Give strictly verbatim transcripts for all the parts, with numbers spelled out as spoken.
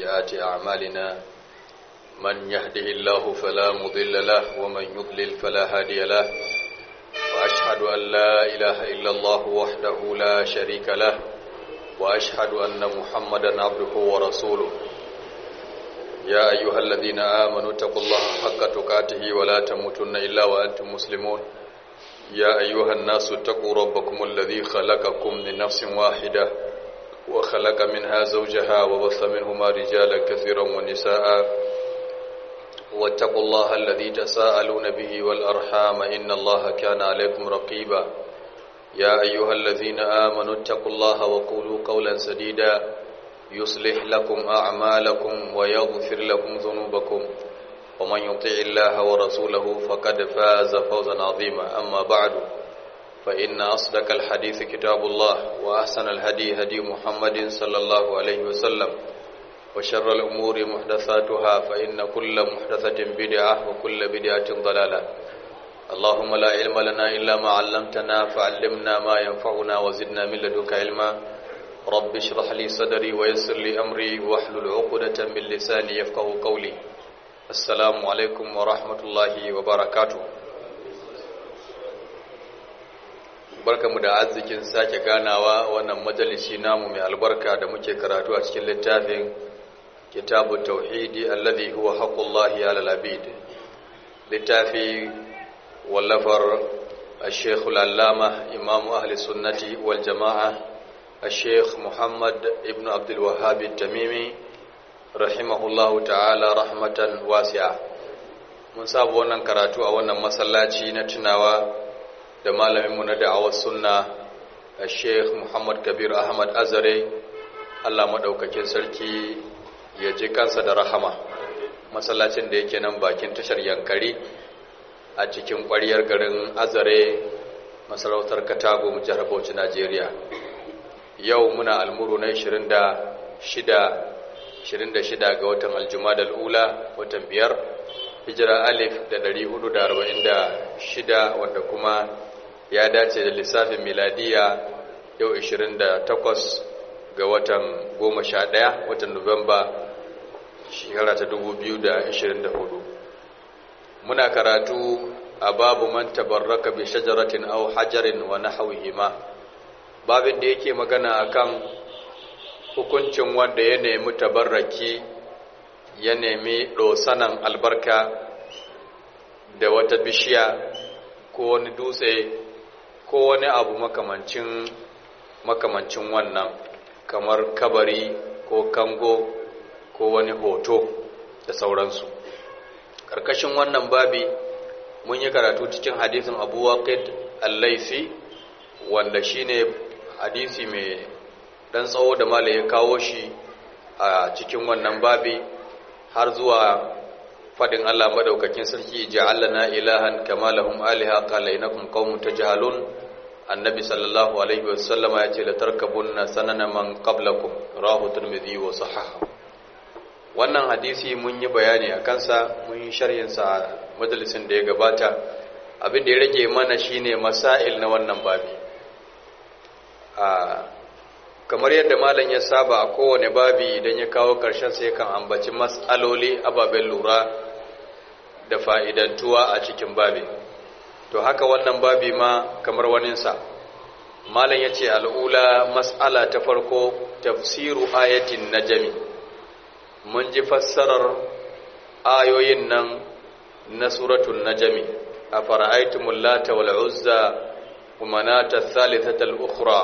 سيئات أعمالنا من يهده الله فلا مضل له ومن يضلل فلا هادي له وأشهد أن لا إله إلا الله وحده لا شريك له وأشهد أن محمدا عبده ورسوله يا أيها الذين آمنوا اتقوا الله حق تقاته ولا تموتن إلا وأنتم مسلمون يا أيها الناس اتقوا ربكم الذي خلقكم من نفس واحدة وخلق منها زوجها وبث منهما رجالا كثيرا ونساء واتقوا الله الذي تساءلون به والأرحام إن الله كان عليكم رقيبا يا أيها الذين آمنوا اتقوا الله وقولوا قولا سديدا يصلح لكم أعمالكم ويغفر لكم ذنوبكم ومن يطع الله ورسوله فقد فاز فوزا عظيما أما بعد فإن أصدق الحديث كتاب الله وأحسن الهدي هدي محمد صلى الله عليه وسلم وشر الأمور محدثاتها فإن كل محدثة بدعة وكل بدعة ضلالة اللهم لا علم لنا إلا ما علمتنا فعلمنا ما ينفعنا وزدنا من لدنك علما رب اشرح لي صدري ويسر لي أمري واحلل عقدة من لساني يفقهوا قولي السلام عليكم ورحمة الله وبركاته barkamu da arzikin sake ganawa wannan majalisi namu mai albarka da muke karatu a cikin littafin kitabut tauhidi alladhi huwa haqqullahi alal abid littafi wallafar al-sheikh al-allama imamu ahli sunnati wal jamaa al-sheikh muhammad ibn abdul wahhab at-tamimi rahimahullahu ta'ala rahmatan wasi'a mun sabu wannan karatu a wannan masallaci na tunawa da malaminmu na da'awar sunna Sheikh Muhammad Kabir Ahmad Azare Allah madaukakin sarki ya ji kansa da rahama masallacin da yake nan bakin tashar Yankari a cikin ƙwariyar garin Azare masarautar Katago jihar Bauchi Najeriya yau muna almuru na ishirin da shida ga watan Aljumadal Ula watan biyar hijira alif da ɗari hudu da arba'in da shida wanda kuma ya dace da lissafin miladiya yau ishirin da takwas ga watan goma sha ɗaya watan Nuwamba shekara ta dubu biyu da ishirin da hudu muna karatu a babu man tabarraka bi shajaratin aw hajarin wa nahwihima babin da yake magana akan hukuncin wanda ya nemi tabarraki ya nemi dosanan albarka da wata bishiya ko wani dutse ko wani abu makamancin makamancin wannan kamar kabari ko kango ko wani hoto da sauransu karkashin wannan babi mun yi karatu cikin hadisin Abu Waqid al-Laythi wanda shine hadisi mai dan tsawo da malai ya kawo shi a cikin wannan babi har zuwa fadin Allah madaukakin sarki ja'alna ilahan kama lahum aliha qala innakum qaumun tajhalun annabi sallallahu alaihi wasallama yace la tarkabunna sanana man qablakum rahu tirmidhi wa sahaha wannan hadisi mun yi bayani akan sa mun yi sharhin sa majalisin da ya gabata abin da ya rage mana shine masail na wannan babi a kamar yadda malam ya saba a kowane babi idan ya kawo karshen sai kan ambaci mas'aloli ababen lura da fa'idantuwa a cikin babi to haka wannan babi ma kamar waninsa malam ya ce al'ula mas'ala ta farko tafsiru ayatin najmi mun ji fassarar ayoyin nan na suratul najmi a fara'aitumul lata wal uzza wa manata thalithata al-ukhra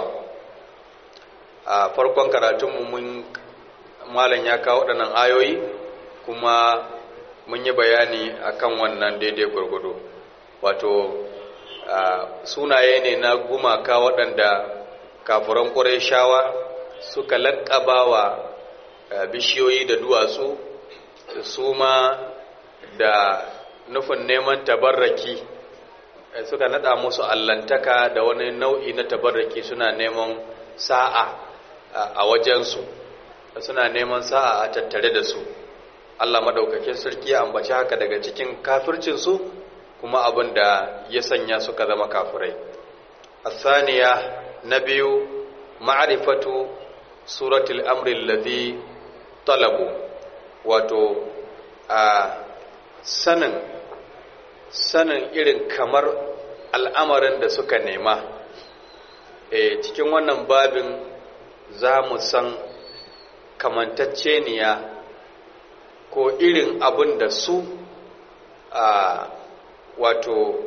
a farkon karatunmu mun malam ya kawo waɗannan ayoyi kuma mun yi bayani akan wannan daidai gurgudu wato sunaye ne na gumaka waɗanda kafiran Qurayshawa suka laƙabawa bishiyoyi da duwatsu su ma da nufin neman tabarraki suka nada musu allantaka da wani nau'i na tabarraki suna neman sa'a a wajensu suna neman sa'a a tattare da su Allah madaukakin sarki ya ambaci haka daga cikin kafircinsu kuma abin da ya sanya suka zama kafirai. Asaniya na biyu ma'rifatu suratul amri alladhi talabu wato a sanin sanin irin kamar al'amarin da suka nema e cikin wannan babin za mu san kamantacceniya ko irin abin da su a wato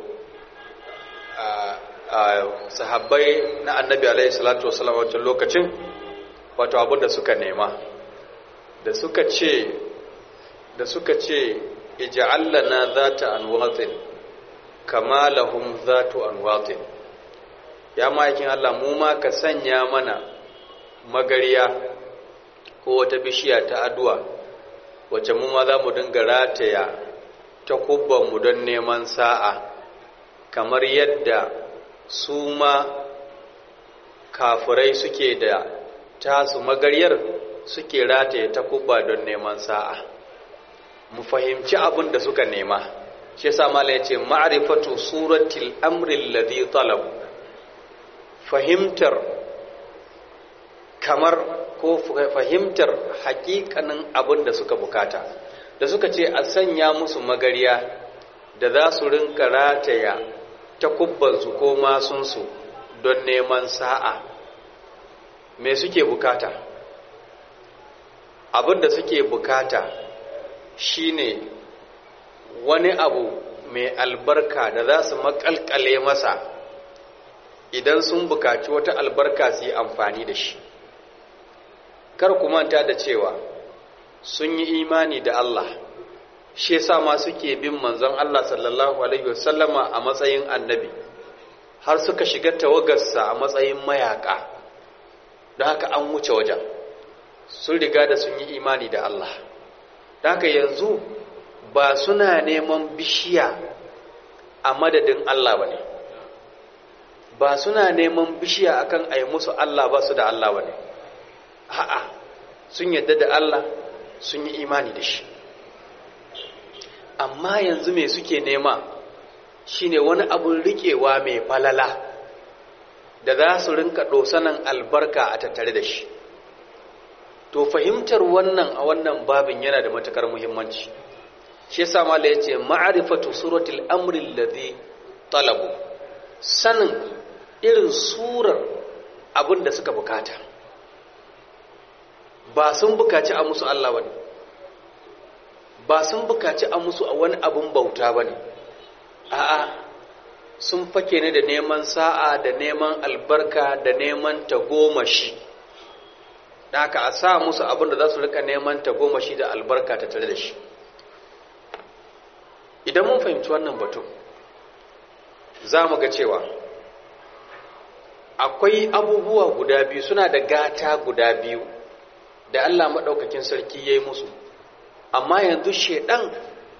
a sahabbai na annabi alaihi salatu wasallam wancan lokacin wato abin da suka nema da suka ce da suka ce ij'al lana zata anwatin kama lahum zatu anwatin ya ma'aikin Allah mu ma ka sanya mana magariya ko wata bishiya ta aduwa wacce mu ma za mu dinga rataya ta kubban mu don neman sa'a kamar yadda su ma kafirai suke da tasu magariyar suke rataye ta kubba don neman sa'a mu fahimci abin da suka nema shi yasa mala yace ma'rifatu suratil amri alladhi talab fahimtar kamar ko fahimtar hakikanin abin da suka bukata da suka ce a sanya musu magariya da za su rinka rataya ta kubbansu ko masunsu don neman sa'a me suke bukata abin da suke bukata shine wani abu mai albarka da za su makalkale masa idan sun bukaci wata albarka su yi amfani da shi kar ku manta da cewa sun yi imani da Allah shi yasa ma suke bin manzon Allah sallallahu alaihi wasallama a matsayin annabi har suka shiga tawagarsa a matsayin mayaka da haka an wuce wajen sun riga da sun yi imani da Allah da haka yanzu ba suna neman bishiya a madadin Allah bane ba suna neman bishiya akan ai musu Allah ba su da Allah bane a'a sun yadda da Allah sun yi imani da shi amma yanzu me suke nema shine wani abun rikewa mai falala da za su rinka dosanan albarka a tattare da shi to fahimtar wannan a wannan babin yana da matukar muhimmanci shi yasa mala yace ma'rifatu suratul amri alladhi talabu sanin irin surar abin da suka bukata ba sun bukaci a musu Allah bane ba sun bukaci a musu a wani abun bauta bane a'a sun fake ne da neman sa'a da neman albarka da neman tagomashi da haka a sa musu abin da za su rika neman tagomashi da albarka ta tare da shi idan mun fahimci wannan batu za mu ga cewa akwai abubuwa guda biyu suna da gata guda biyu da Allah maɗaukakin sarki ya yi musu amma yanzu shedan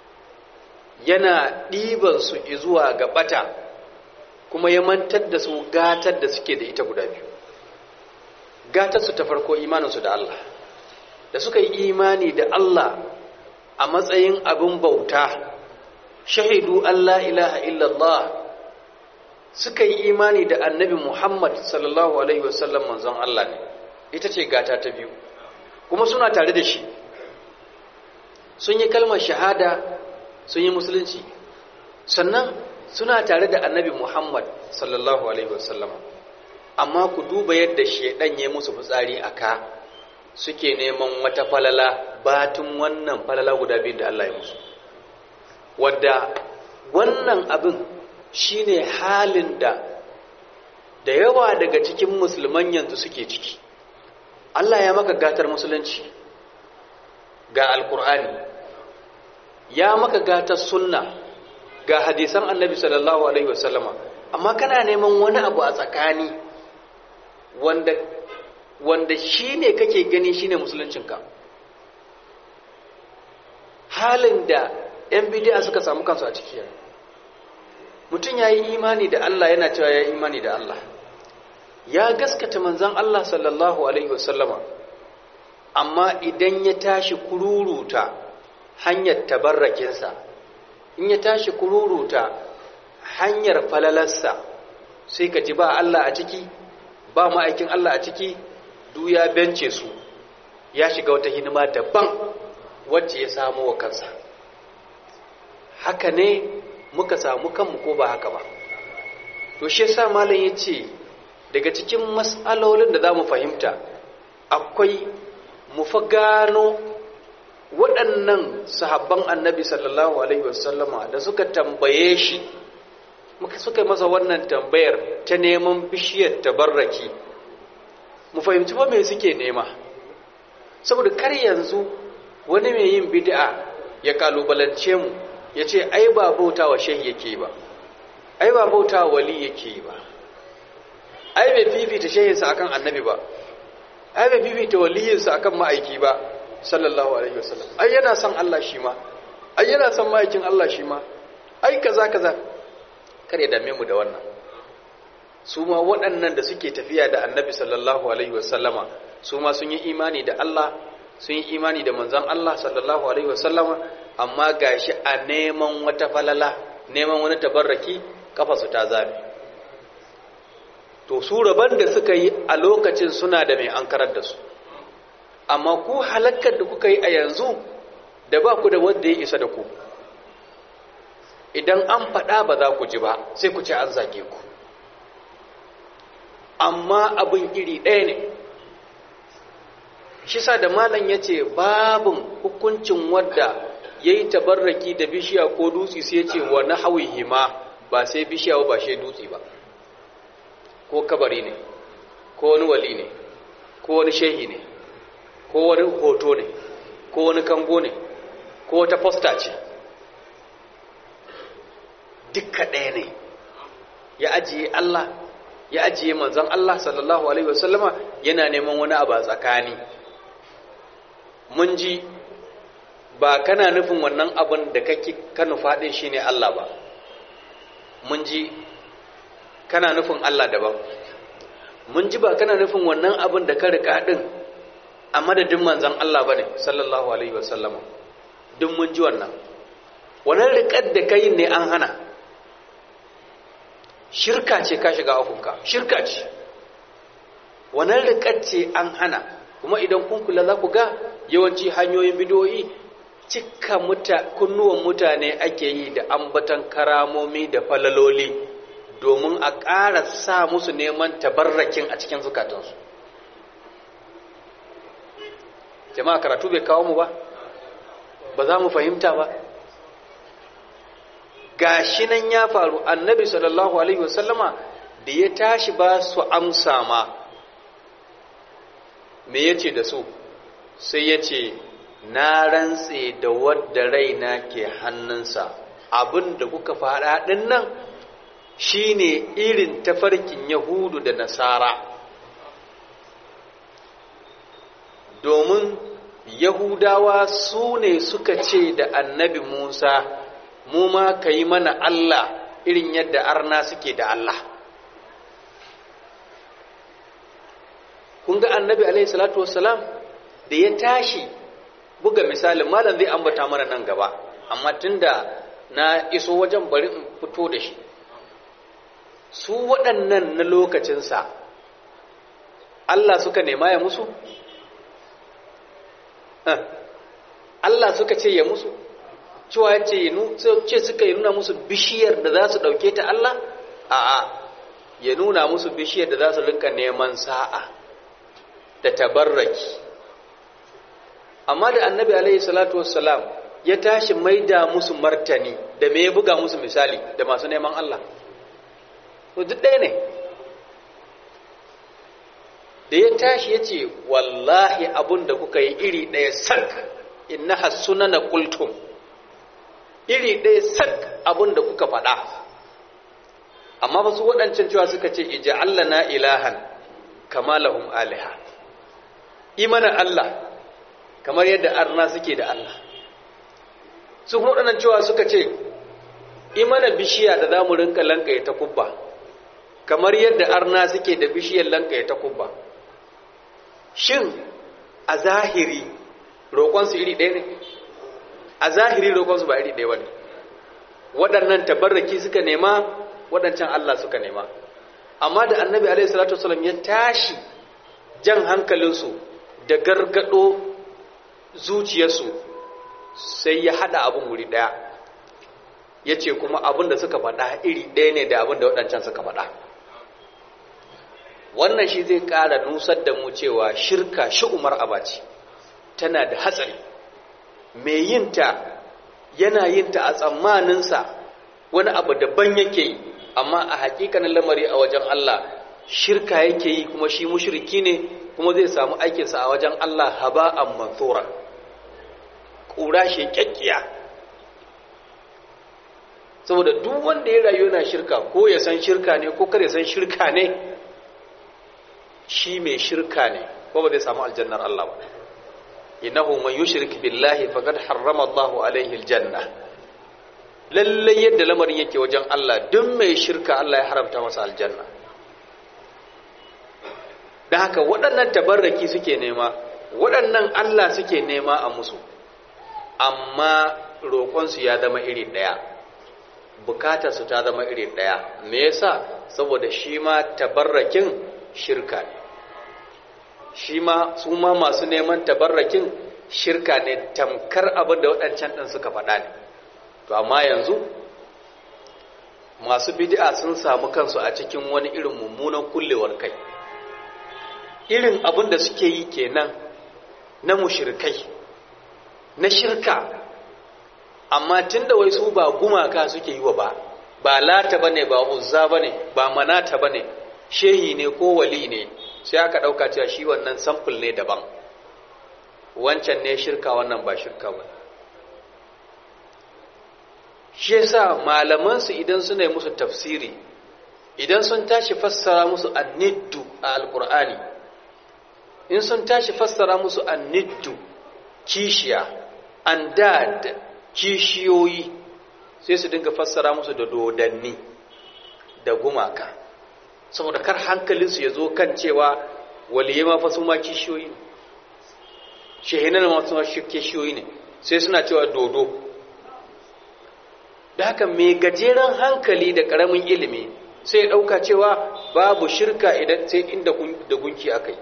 yana ɗiban su zuwa ga ɓata kuma ya mantar da su gatar da suke da ita guda biyu gatar su ta farko imaninsu da Allah da suka yi imani da Allah a matsayin abin bauta shahidu Allah ilaha illallah suka yi imani da annabi Muhammad sallallahu alaihi wasallam manzon Allah ne ita ce gata ta biyu kuma suna tare da shi sun yi kalmar shahada sun yi musulunci sannan suna tare da annabi Muhammad sallallahu alaihi wasallam amma ku duba yadda shedan ya musu fitsari aka suke neman wata falala batun wannan falala guda biyu da Allah ya musu wadda wannan abin shine halin da da yawa daga cikin musulman yanzu suke ciki Allah ya maka gatar musulunci ga alkur'ani ya maka gatar sunna ga hadisan annabi sallallahu alaihi wasallama amma kana neman wani abu a tsakani wanda wanda shine kake gani shine musuluncinka halin da yan bid'a suka samu kansu a ciki mutum yayi imani da Allah yana cewa yayi imani da Allah ya gaskata manzon Allah sallallahu alaihi wasallama amma idan ya tashi kururuta hanyar tabarrakinsa in ya tashi kururuta hanyar falalarsa sai ka ji ba Allah a ciki ba ma'aikin Allah a ciki duk ya bence su ya shiga wata hidima daban wacce ya samu wa kansa. Haka ne muka samu kanmu ko ba haka ba? To shi yasa malam yace daga cikin mas'alolin da zamu fahimta akwai mu fa gano waɗannan sahabban annabi sallallahu alaihi wasallama da suka tambaye shi, muka suka masa wannan tambayar ta neman bishiyar tabarraki, mu fahimci ba me suke nema. Saboda kar yanzu wani mai yin bid'a ya kalubalance mu ya ce ai ba bauta wa shehi yake ba, ai ba bauta wa wali yake ba, ai bai fifita shehinsa akan annabi ba, ai bai fifita waliyinsa akan ma'aiki ba sallallahu alaihi wasallam, ai yana son Allah shi ma, ai yana son ma'aikin Allah shi ma, ai kaza kaza. Kare dame mu da wannan. Su ma waɗannan da suke tafiya da annabi sallallahu alaihi wasallama su ma sun yi imani da Allah, sun yi imani da manzon Allah sallallahu alaihi wasallama, amma gashi a neman wata falala, neman wani tabarraki kafa su ta zame. To su raban da suka yi a lokacin suna da mai ankarar da su, amma ku halakkar da kuka yi a yanzu da ba ku da wanda ya isa da ku, idan an faɗa ba za ku ji ba sai ku ce an zage ku, amma abin iri ɗaya ne. Shi sa da malam ya ce babin hukuncin wadda ya yi tabarraki da bishiya ko dutse sai ya ce wa na hawihi ma, ba sai bishiya ba shi dutse ba, ko kabari ne, ko wani wali ne, ko wani shehi ne, ko wani hoto ne, ko wani kango ne, ko wata fosta ce, dukka ɗaya ne. Ya ajiye Allah, ya ajiye manzon Allah sallallahu alaihi wasallama, yana neman wani abu a tsakani. Mun ji ba kana nufin wannan abin da kake ka nufa din shine Allah ba, mun ji kana nufin Allah daban, mun ji ba kana nufin wannan abin da ka rika din a madadin manzon Allah bane sallallahu alaihi wasallama, duk mun ji wannan. Wannan riƙar da kai ne an hana, shirka ce ka shiga afunka, shirka ce, wannan riƙar ce an hana. Kuma idan kun kula za ku ga yawanci hanyoyin bidiyoyi cika muta kunnuwan mutane ake yi da ambatan karamomi da falaloli domin a ƙara sa musu neman tabarrakin a cikin zukatansu. Jama'a karatu bai kawo mu ba, ba za mu fahimta ba. Gashi nan ya faru, annabi sallallahu alaihi wasallama da ya tashi ba su amsa ma, me yace da su? Sai yace na rantse da wadda raina ke hannunsa, abin da kuka faɗa ɗin nan shine irin tafarkin Yahudu da Nasara. Domin Yahudawa su ne suka ce da annabi Musa, mu ma ka yi mana Allah irin yadda arna suke da Allah. Kun ga annabi alaihi salatu wassalam da ya tashi buga misalin, malam zai ambata mana nan gaba, amma tunda na iso wajen bari in fito da shi. Su waɗannan na lokacinsa Allah suka nema ya musu? Allah suka ce ya musu? Cewa ya ce suka yi nuna musu bishiyar da za su ɗauke ta Allah? A'a, ya nuna musu bishiyar da za su rinka neman sa'a da tabarraki. Amma da annabi alaihi salatu wassalam ya tashi maida musu martani, da me ya buga musu misali da masu neman Allah? To duk ɗaya ne. Da ya tashi ya ce wallahi abun da kuka yi iri ɗaya sak, innaha sunana qultum, iri ɗaya sak abun da kuka faɗa. Amma ba su waɗancan cewa suka ce ija'al lana ilahan kama lahum aliha, imana Allah kamar yadda arna suke da Allah. Su kuma waɗannan cewa suka ce imana bishiya da za mu rinka lankaye ta kubba kamar yadda arna suke da bishiyar lankaye ta kubba. Shin a zahiri roƙonsu iri ɗaya ne? A zahiri roƙonsu ba iri ɗaya ba ne. Waɗannan tabarraki suka nema, waɗancan Allah suka nema. Amma da annabi alaihi salatu wasallam ya tashi jan hankalinsu da gargado zuciyarsu sai ya hada abin wuri daya ya ce kuma abin da suka faɗa iri ɗaya ne da abin da waɗancan suka faɗa. Wannan shi zai ƙara nusar da mu cewa shirka shi'umar abaci tana da hatsari. Mai yinta yana yinta a tsammaninsa wani abu daban yake yi, amma a hakikanin lamari a wajen Allah shirka yake yi, kuma shi mushriki ne, kuma zai samu aikinsa a wajen Allah haba'an manthura, ƙura sheƙaƙƙiya. Saboda duk wanda ya rayu yana shirka, ko ya san shirka ne ko kar ya san shirka ne, shi mai shirka ne, ko ba zai samu aljannar Allah ba. Innahu man yushrik billahi faqad harrama Allahu alaihi aljanna. Lalle yadda lamarin yake wajen Allah, duk mai shirka Allah ya haramta masa aljanna. Dan haka waɗannan tabarraki suke nema, waɗannan Allah suke nema a musu, amma roƙonsu ya zama iri ɗaya, bukatarsu ta zama iri ɗaya. Me yasa? Saboda shi ma tabarrakin shirka ne. Shi ma su ma masu neman tabarrakin shirka ne, tamkar abin da waɗancan ɗin suka faɗa ne. To amma yanzu masu bid'a sun samu kansu a cikin wani irin mummunan kullewar kai. Irin abin da suke yi kenan na mushrikai, na shirka. Amma tunda wai su ba gumaka suke yi wa ba, ba lata bane, ba uzza bane, ba manata bane, shehi ne ko wali ne, sai aka ɗauka cewa shi wannan sample ne daban, wancan ne shirka, wannan ba shirka ba. Shi yasa malamansu idan suna yi musu tafsiri, idan sun tashi fassara musu anniddu a alkur'ani, in sun tashi fassara musu anniddu kishiya, andad kishiyoyi, sai su dinga fassara musu da dodanni da gumaka, saboda kar hankalinsu ya zo kan cewa waliye ma fa su ma kishiyoyi ne, shehinan ma su ma kishiyoyi ne, sai suna cewa dodo. Da haka mai gajeren hankali da ƙaramin ilimi sai ya ɗauka cewa babu shirka idan sai inda da gunki akai,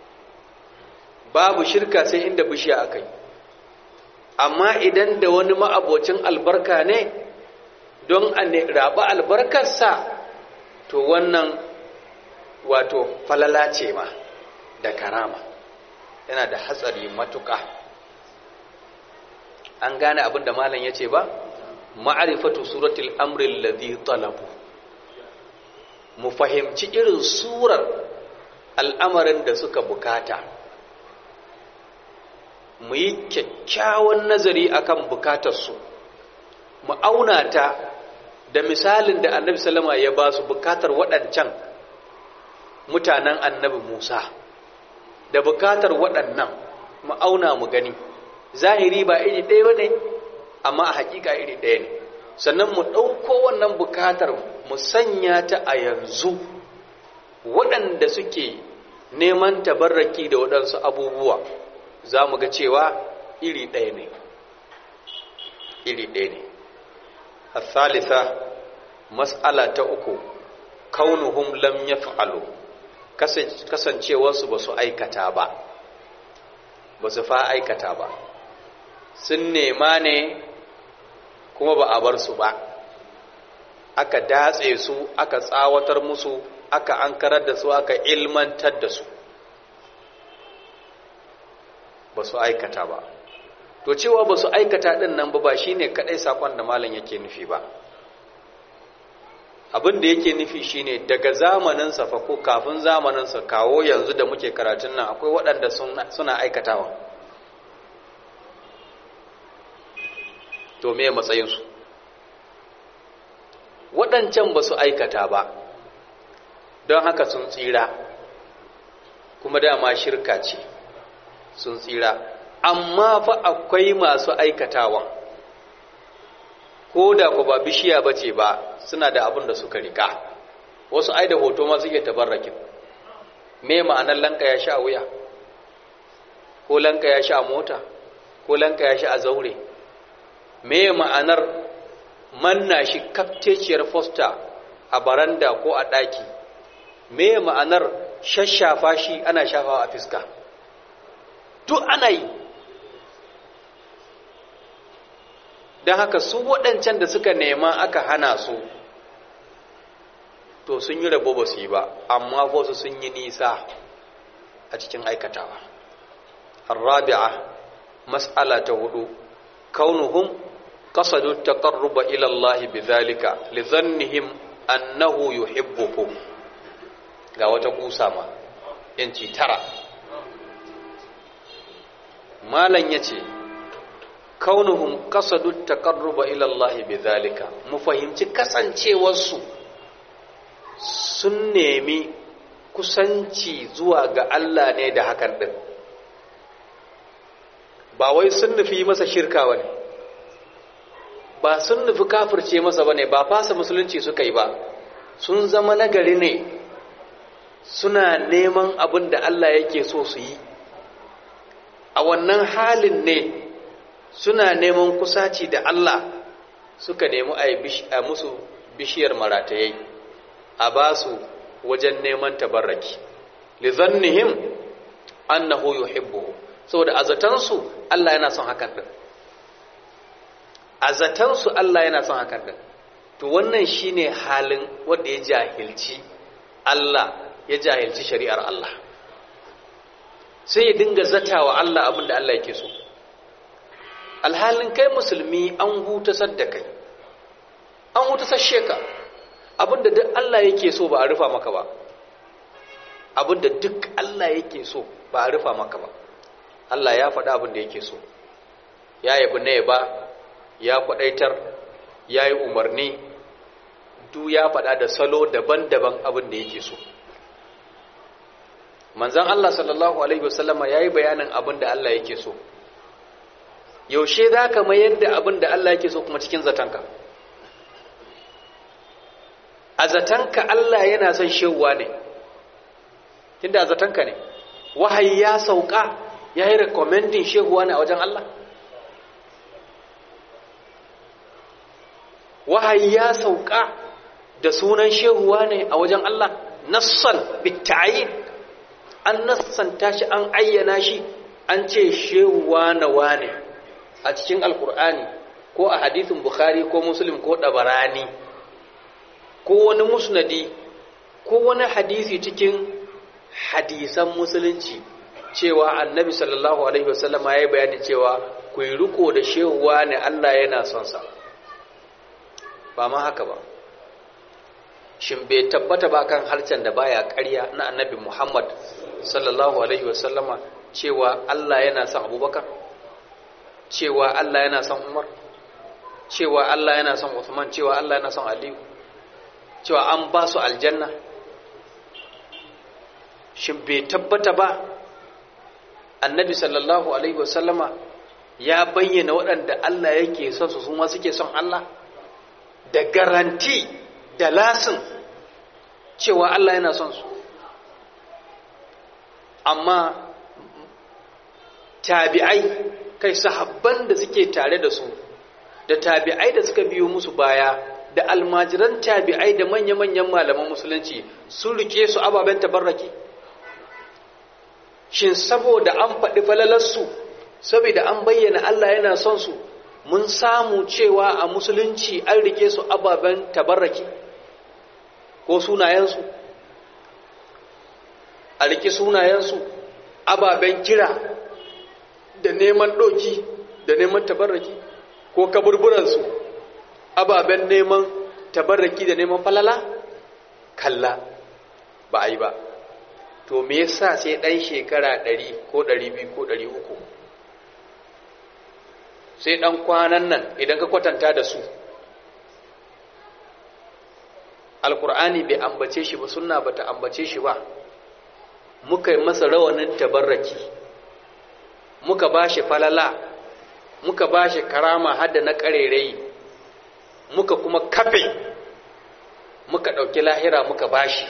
babu shirka sai inda bishiya akai. Amma idan da wani ma'abocin albarka ne don a raɓa albarkarsa, to wannan wato falala ce ma da karama, yana da hatsari matuƙa. An gane abin da malam ya ce ba? Ma'arifatu suratul amri alladhi talabu, mu fahimci irin surar al'amarin da suka bukata, mu yi kyakkyawan nazari akan bukatarsu, mu auna ta da misalin da annabi sallama ya ba su bukatar waɗancan mutanen annabi Musa, da bukatar waɗannan mu auna mu gani, zahiri ba iri ɗaya ba ne, amma a hakika iri ɗaya ne. Sannan mu ɗauko wannan bukatar mu sanya ta a yanzu waɗanda suke neman tabarraki da waɗansu abubuwa, za mu ga cewa iri ɗaya ne, iri ɗaya ne. Al-thalitha, mas'ala ta uku, kaunuhum lam yaf'alu, kasancewarsu ba su aikata ba, ba su fa aikata ba, sun nema ne kuma ba a bar su ba, aka datse su, aka tsawatar musu, aka ankarar da su, aka ilmantar da su, ba su aikata ba. To cewa ba su aikata din nan ba ba shine kadai sakon da malam yake nufi ba. Abin da yake nufi shine daga zamanin sa fa ko kafin zamanin sa kawo yanzu da muke karatun nan akwai waɗanda suna aikatawa. To me matsayin su? Waɗancan ba su aikata ba, don haka sun tsira, kuma dama shirka ce, sun tsira. Amma fa akwai masu aikatawan, ko da ku ba bishiya ba ce ba, suna da abin da suka rika. Wasu ai da hoto ma suke tabarrakin. Me ma'anar lanka ya sha wuya, ko lanka ya sha mota, ko lanka ya sha a zaure? Me ma'anar manna shi kafteciyar fosta a baranda ko a ɗaki? Me ma'anar shashafa shi ana shafawa a fiska? duk ana yi. Don haka su waɗancan da suka nema aka hana su to sun yi rabo ba su yi ba, amma wasu sun yi nisa a cikin aikatawa. Ar-rabi'a, mas'ala ta hudu, kaunuhum qasadu taqarruba ila Allah bidhalika li dhannihim annahu yuhibbuhum. Ga wata kusa ma yanci tara. Malan yace kaunuhum qasadu taqarruba ila Allah bidhalika, mu fahimci kasancewar su sun nemi kusanci zuwa ga Allah ne da hakan din, ba wai sun nufi masa shirka bane, ba sun nufi kafirce masa bane, ba fasa musulunci suka yi ba, sun zama nagari ne, suna neman abin da Allah yake so su yi. A wannan halin ne suna neman kusaci da Allah suka nemi a musu bishiyar maratayai, a ba su wajen neman tabarraki. Li zannihim annahu yuhibbuhu, saboda azatansu Allah yana son hakan din. Azatansu Allah yana son hakan din. To wannan shine halin wanda ya jahilci Allah, ya jahilci shari'ar Allah. Sai ya dinga zatawa Allah abin da Allah yake so. Alhalin kai musulmi an hutasar da kai, an hutasashe ka. Abinda duk Allah yake so ba a rufa maka ba, abinda duk Allah yake so ba a rufa maka ba. Allah ya faɗa abinda yake so, ya yabi na yaba, ya kwaɗaitar, ya yi umarni, duk ya faɗa da salo daban-daban abinda yake so. Manzan Allah sallallahu Alaihi wasallama ya yi bayanin abinda Allah yake so. Yaushe za ka mayar da abinda Allah yake so kuma cikin zatanka? A zatanka Allah yana son shewa ne, tunda a zatanka ne, wahayi ya sauka ya yi recommending shewa ne a wajen Allah? Wahayi ya sauka da sunan shewa ne a wajen Allah? Nassan bittayin, an nassanta shi, an ayyana shi, an ce shewa na wane a cikin Alkur'ani ko a hadithin Bukhari ko Muslim ko Dabarani ko wani musnadi ko wani hadisi cikin hadisan musulunci cewa annabi sallallahu alaihi wasallama ya yi bayani cewa ku yi riko da shehuwa ne Allah yana son sa. Ba ma haka ba, shin bai tabbata ba kan harcen da baya ƙarya na annabi Muhammad sallallahu alaihi wasallama cewa Allah yana son Abubakar, cewa Allah yana son Umar, cewa Allah yana son Uthman, cewa Allah yana son Aliyu, cewa an ba su aljanna? Shin bai tabbata ba annabi sallallahu alaihi wasallama ya bayyana waɗanda Allah yake son su kuma suke son Allah da garanti da lasin cewa Allah yana son su? Amma tabi'ai, kai sahabban da suke tare da su da tabi'ai da suka biyo musu baya da almajiran tabi'ai da manya-manyan malaman musulunci sun rike su ababen tabarraki. Shin saboda an faɗi falalarsu, saboda an bayyana Allah yana son su, mun samu cewa a musulunci an rike su ababen tabarraki ko sunayensu? A rike sunayensu ababen kira da neman ɗoki da neman tabarraki, ko kaburburansu ababen neman tabarraki da neman falala? Kalla, ba a yi ba. To me yasa sai ɗan shekara ɗari ko ɗari biyu ko ɗari uku, sai ɗan kwanan nan idan ka kwatanta da su, Alƙur'ani bai ambace shi ba, sunna ba ta ambace shi ba, muka yi masa rawanin tabarraki, muka ba shi falala, muka ba shi karama hadda na ƙarerai, muka kuma kafe, muka ɗauki lahira muka ba shi,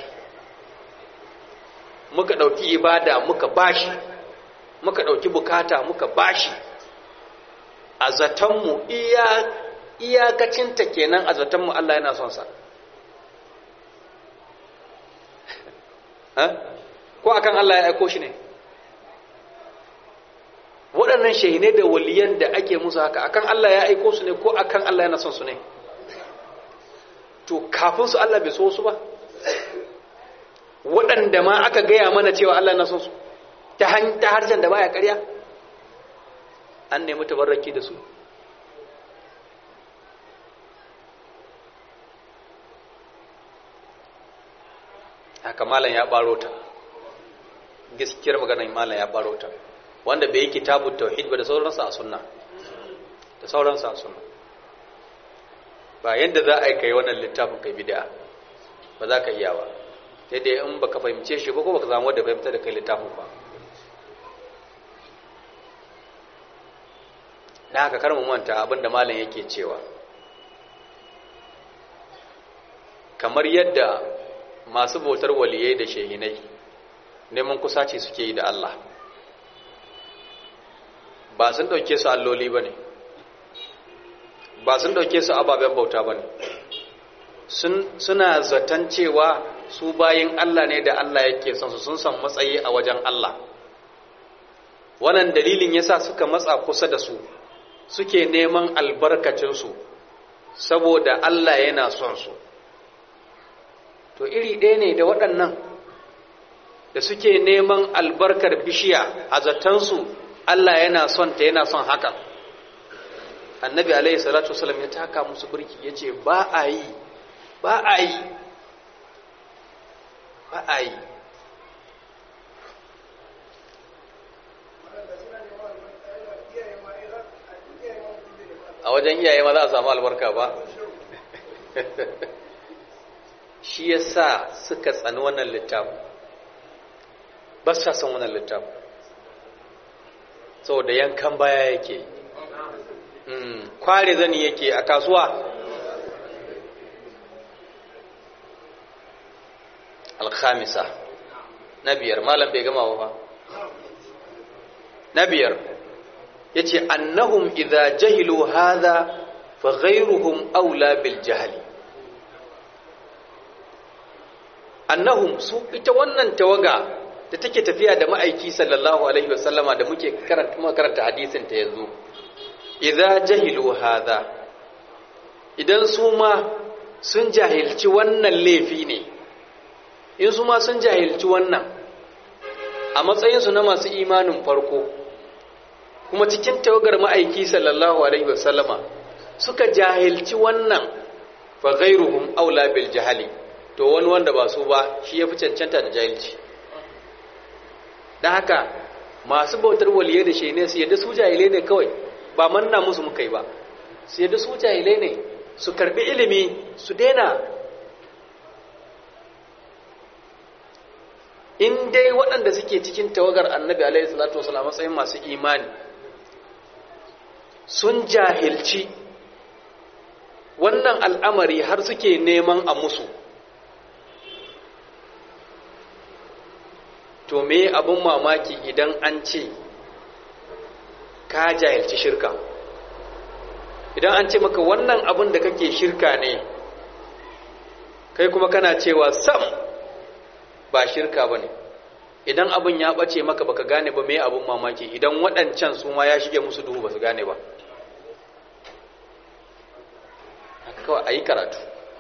muka ɗauki ibada muka ba shi, muka ɗauki bukata muka ba shi. A zatonmu iyakacinta kenan, a zatonmu Allah yana son sa. Ko akan Allah ya aiko shi ne? waɗannan shehine da waliyan da ake musu haka akan Allah ya aiko su ne ko akan Allah yana son su ne? To kafin su Allah bai so su ba, waɗanda ma aka gaya mana cewa Allah na son su ta harshen da baya ƙarya an nemi tabarraki da su. Haka malam ya baro ta, gaskiyar maganar malam ya baro ta, wanda bai yi kitabun tauhid ba da sauransa a sunna da sauransa a sunna. Ba yadda za a yi kai wannan littafin kai bid'a ba za ka iya ba, sai dai in baka fahimce shi ba ko baka samu wanda fahimta da kai littafin ba. Na haka kar mu manta abin da malam yake cewa, kamar yadda masu bautar waliyai da shehinai neman kusaci suke yi da Allah, ba sun dauke su alloli bane, ba sun dauke su ababen bauta bane, sun suna zaton cewa su bayin Allah ne da Allah yake son su, sun san matsayi a wajen Allah. Wannan dalilin yasa suka matsa kusa da su, suke neman albarkacin su saboda Allah yana son su. To iri ɗaya ne da waɗannan da suke neman albarkar bishiya a zatansu Allah yana son ta, yana son hakan. Annabi alaihi salatu wasallam ya taka musu burki ya ce ba a yi, ba a yi, ba a yi. A wajen iyaye ma za a samu albarka ba? Shi ya sa suka tsani wannan littafin, ba sa son wannan littafin, saboda yankan baya yake, kware zani yake a kasuwa. Alkhamisa, na biyar, malam bai gama ba. Na biyar, ya ce, annahum idha jahilu hadha fa ghayruhum aula bil jahali. Annahum su ita wannan tawaga da take tafiya da ma'aiki sallallahu alaihi wasallama da muke karanta muka karanta hadisin ta yanzu, idza jahilu hadha, idan su ma sun jahilci wannan laifi ne, in su ma sun jahilci wannan a matsayin su na masu imanin farko, kuma cikin tawagar ma'aiki sallallahu alaihi wasallama suka jahilci wannan, fa ghayruhum aula bil jahali, to wani wanda ba su ba shi ya fi cancanta da jahilci. Don haka masu bautar waliyai da shehine su yadda su jahilai ne kawai, ba manna musu muka yi ba, su yadda su jahilai ne, su karbi ilimi su daina. In dai waɗanda suke cikin tawagar annabi alaihi salatu wasallam matsayin masu imani sun jahilci wannan al'amari har suke neman a musu, to me abin mamaki idan an ce ka jahilci shirka, idan an ce maka wannan abin da kake shirka ne, kai kuma kana cewa sam ba shirka ba ne. Idan abin ya ɓace maka baka gane ba, me abin mamaki idan waɗancan su ma ya shige musu duhu ba su gane ba. Kawai a yi karatu.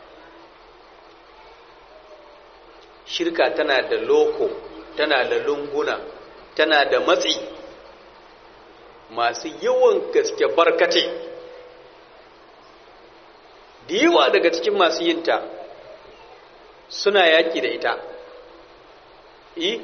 Shirka tana da loko, tana da lunguna, tana da matsi masu yawan gaske barkate. Da yawa daga cikin masu yinta suna yaƙi da ita. I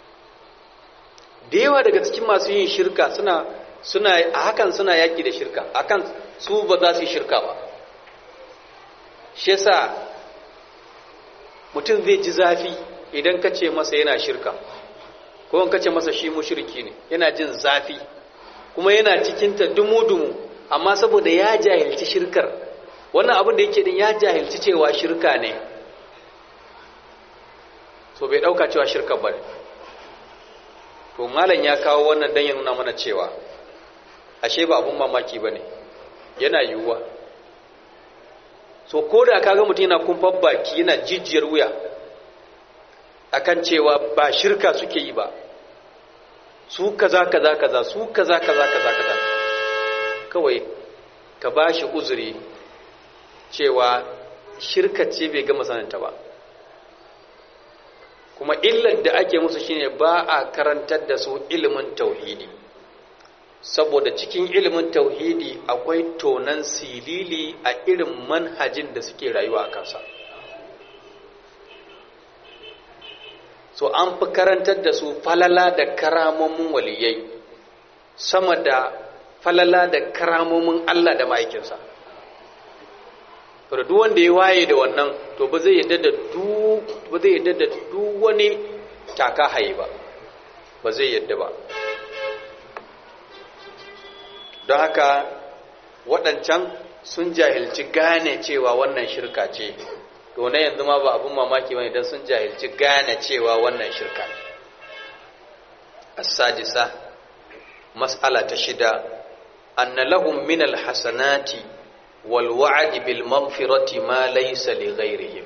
da yawa daga cikin masu yin shirka suna suna a hakan suna yaƙi da shirka, akan su ba za su yi shirka ba. Shi yasa mutum zai ji zafi idan ka ce masa yana shirka, ko in ka ce masa shi mushriki ne, yana jin zafi kuma yana cikinta dumu-dumu, amma saboda ya jahilci shirkar, wannan abin da yake din ya jahilci cewa shirka ne, so bai dauka cewa shirka ba ne. To malam ya kawo wannan dan ya nuna mana cewa ashe ba abun mamaki ba ne, yana yiwuwa. So ko da kaga mutum yana kumfar baki yana jijiyar wuya akan cewa ba shirka suke yi ba, su kaza kaza kaza su kaza kaza kaza kaza kawai ka bashi uzuri cewa shirka ce bai gama sananta ba. Kuma illar da ake musu shine ba a karantar da su ilimin tauhidi, saboda cikin ilimin tauhidi akwai tonan silili a irin manhajin da suke rayuwa a kansa. So an fi karantar da su falala da karamomin waliyai sama da falala da karamomin Allah da ma'aikinsa. To duk wanda ya waye da wannan to ba zai yadda da duk ba zai yadda da duk wani taka haye ba, ba zai yadda ba. Don haka waɗancan sun jahilci gane cewa wannan shirka ce, to na yanzu ma ba abin mamaki bane dan sun jahilci gane cewa wannan shirka ne. As-sadisa, mas'ala ta shida, anna lahum min al-hasanati wal wa'd bil maghfirati ma laysa li ghayrihim.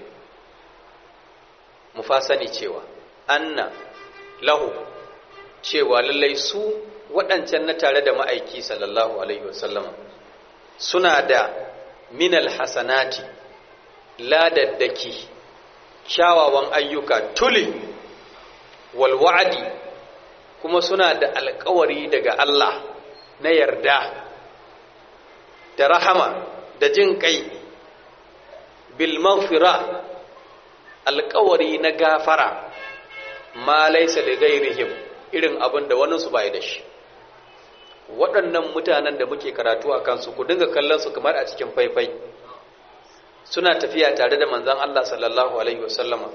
Mufasani cewa anna lahu, cewa lallai su waɗancan na tare da ma'aiki sallallahu alaihi wasallam suna da min al-hasanati, ladaddaki, kyawawan ayyuka tuli, wal wa'di, kuma suna da alƙawari daga Allah na yarda da rahama da jin kai, bil maghfira, alƙawari na gafara, ma laysa li ghayrihim, irin abin da wani su bai da shi. Waɗannan mutanen da muke karatu a kansu ku dinga kallon su kamar a cikin faifai, suna tafiya tare da manzon Allah sallallahu alaihi wasallama.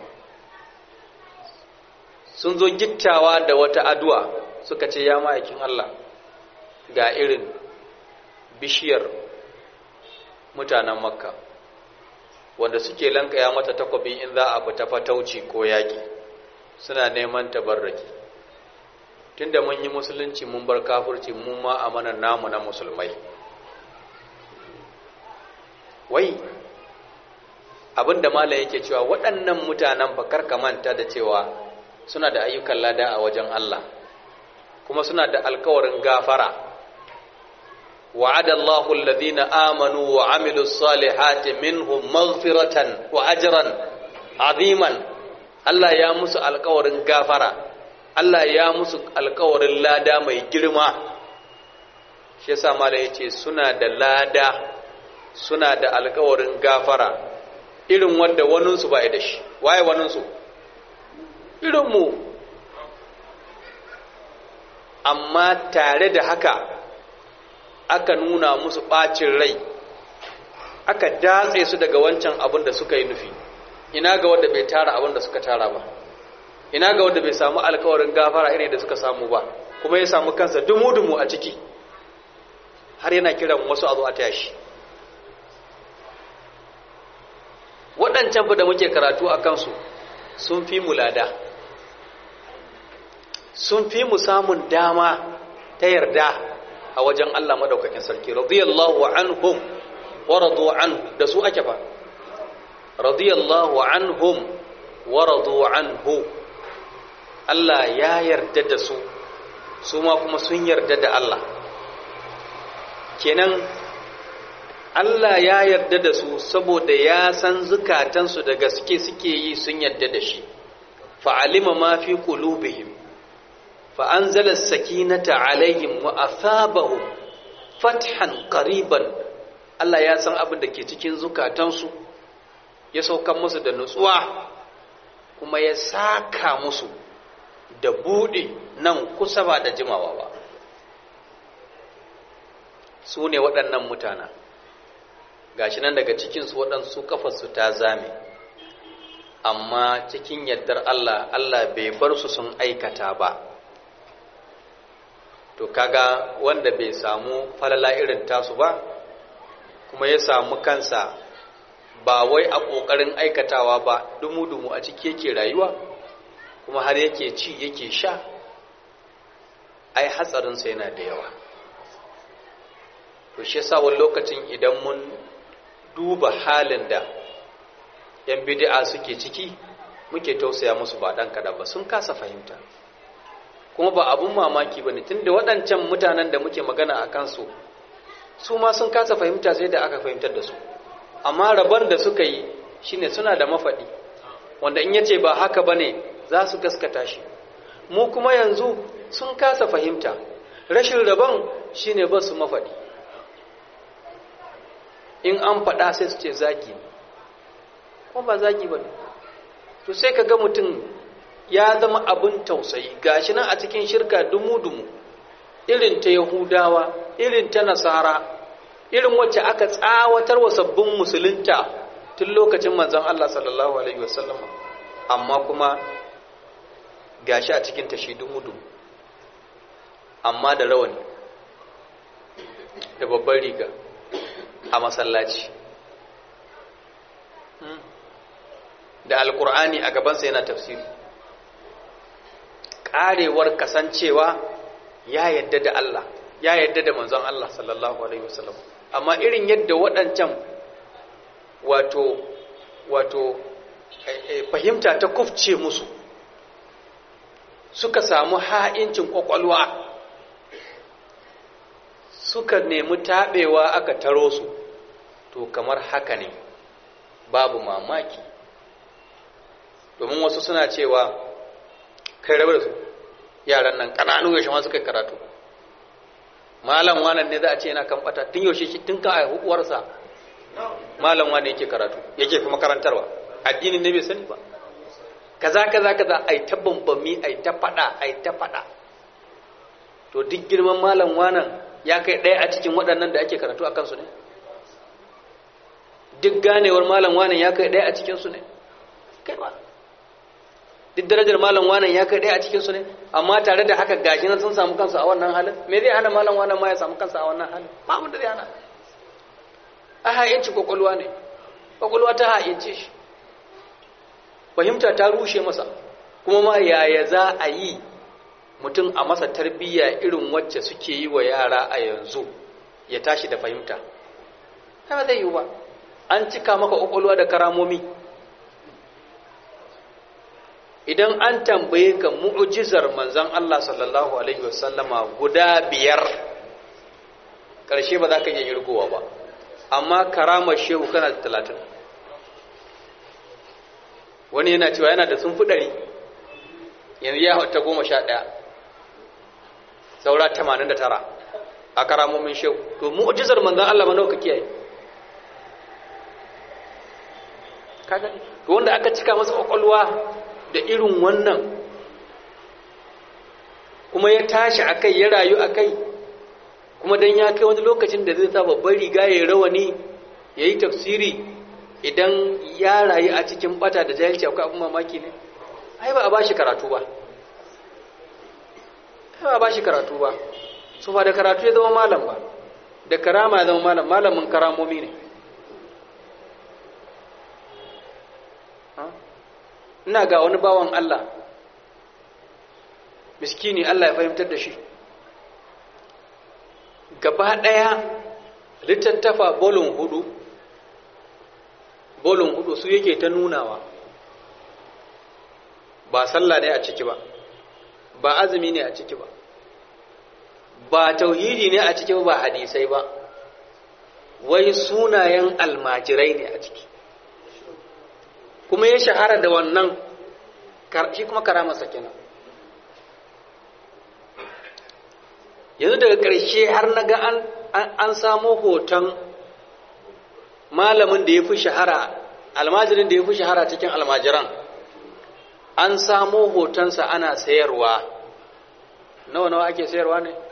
Sun zo gittawa da wata addu'a suka ce, ya ma'aikin Allah, ga irin bishiyar mutanen Makka wanda suke lankaya mata takwabi in za a fita fatauci ko yaƙi, suna neman tabarraki. Tunda mun yi musulunci mun bar kafirci, mun ma amanan namu na musulmai. Wai abinda malam yake cewa waɗannan mutanen fa karka manta da cewa suna da ayyukan lada a wajen Allah, kuma suna da alkawarin gafara. wa'ada Allahu alladhina amanu wa amilus salihati minhum maghfiratan wa ajran aziman. Allah ya musu alkawarin gafara, Allah ya musu alkawarin lada mai girma. Shi yasa malam yace suna da lada, suna da alkawarin gafara irin wanda waninsu ba ya da shi. Waye waninsu? Irinmu. Amma tare da haka aka nuna musu ɓacin rai, aka datse su daga wancan abin da suka yi nufi. Ina ga wanda bai tara abin da suka tara ba, ina ga wanda bai samu alkawarin gafara irin da suka samu ba, kuma ya samu kansa dumu-dumu a ciki, har yana kiran wasu a zo a taya shi. Waɗancan fa da muke karatu a kansu sun fi mu lada, sun fi mu samun dama ta yarda a wajen Allah madaukakin sarki. Radiyallahu anhum wa radu anhu, da su ake fa. Radiyallahu anhum wa radu anhu, Allah ya yarda da su, su ma kuma sun yarda da Allah. Kenan Allah ya yarda da su saboda ya san zukatansu da gaske suke yi sun yarda da shi. Fa'alima ma fi qulubihim fa anzala as-sakinata alaihim wa athabahum fathan qariban. Allah ya san abin da ke cikin zukatansu, ya saukan musu da nutsuwa, kuma ya saka musu da buɗe nan kusa ba da jimawa ba. Su ne waɗannan mutana, gashi nan daga cikinsu waɗansu kafarsu ta zame, amma cikin yardar Allah, Allah bai bar su sun aikata ba. To kaga wanda bai samu falala irin tasu ba, kuma ya samu kansa ba wai a ƙoƙarin aikatawa ba, dumu-dumu a ciki yake rayuwa, kuma har yake ci yake sha, ai hatsarinsa yana da yawa. To shi yasa wani lokacin idan mun duba halin da yan bid'a suke ciki, muke tausaya musu ba dan kada ba, sun kasa fahimta. kuma ba abun mamaki ba ne tunda waɗancan mutanen da muke magana a kansu su ma sun kasa fahimta sai da aka fahimtar da su amma rabon da suka yi shine suna da mafaɗi wanda in yace ba haka ba ne za su gaskata shi mu kuma yanzu sun kasa fahimta rashin rabon shine ba su mafaɗi in an faɗa sai su ce zagi ne kuma ba zagi ba ne to sai ka ga mutum ya zama abin tausayi gashi nan a cikin shirka dumu-dumu irin ta yahudawa irin ta nasara irin wacce aka tsawatar wa sabbin musulunta tun lokacin manzon Allah sallallahu alaihi wasallam amma kuma gashi a cikin ta shi dumu-dumu amma da rawani da babbar riga a masallaci da alkur'ani a gabansa yana tafsiri karewar kasancewa ya yadda da Allah ya yadda da manzon Allah sallallahu alaihi wasallam amma irin yadda waɗancan wato wato fahimta ta kufce musu suka samu ha'incin kwakwalwa suka nemi taɓewa aka taro su to kamar haka ne babu mamaki domin wasu suna cewa kai rabar su yaran nan ƙananu yaushe ma suka yi karatu malam wanan ne za a ce yana kan bata tun yaushe shi tun kan aihu uwarsa malam wanan yake karatu yake fi makarantarwa addini ne bai sani ba kaza kaza kaza ai ta bambami ai ta fada ai ta fada to duk girman malam wanan ya kai ɗaya a cikin waɗannan da ake karatu a kansu ne duk ganewar malam wanan ya kai ɗaya a cikinsu ne kai ba duk darajar malam wanan ya kai ɗaya a cikinsu ne amma tare da haka gashi nan sun samu kansu a wannan halin me zai hana malam wanan ma ya samu kansa a wannan halin ba abin da zai hana a ha'inci kwakwalwa ne kwakwalwa ta ha'ince shi fahimta ta rushe masa kuma ma yaya za a yi mutum a masa tarbiyya irin wacce suke yi wa yara a yanzu ya tashi da fahimta ba zai yi ba an cika maka kwakwalwa da karamomi idan an tambaye ka mu'jizar manzon Allah sallallahu alaihi wasallama guda biyar karshe ba za ka iya girgowa ba amma karamar shehu kana da talatin wani yana cewa yana da sun fi ɗari yanzu ya ta goma sha ɗaya saura tamanin da tara a karamomin shehu to mu'jizar manzon Allah ma nawa ka kiyaye kaga to wanda aka cika masa kwakwalwa da irin wannan kuma ya tashi akai ya rayu akai kuma dan ya kai wani lokacin da zai sa babbar riga ya rawani yayi tafsiri idan ya rayu a cikin bata da jahilci akwai abin mamaki ne ai ba a bashi karatu ba ai ba a bashi karatu ba so ba da karatu ya zama malam ba da karama ya zama malam malamin karamomi ne ina ga wani bawan Allah miskini Allah ya fahimtar da shi gaba daya littattafa bolon hudu bolon hudu su yake ta nunawa ba sallah ne a ciki ba ba azumi ne a ciki ba ba tauhidi ne a ciki ba hadisai ba wai sunayen almajirai ne a ciki kuma ya shahara da wannan shi kuma karamarsa kenan yanzu daga ƙarshe har na ga an, an samo hoton malamin da ya fi shahara almajirin da ya fi shahara cikin almajiran an samo hotonsa ana sayarwa nawa nawa ake sayarwa ne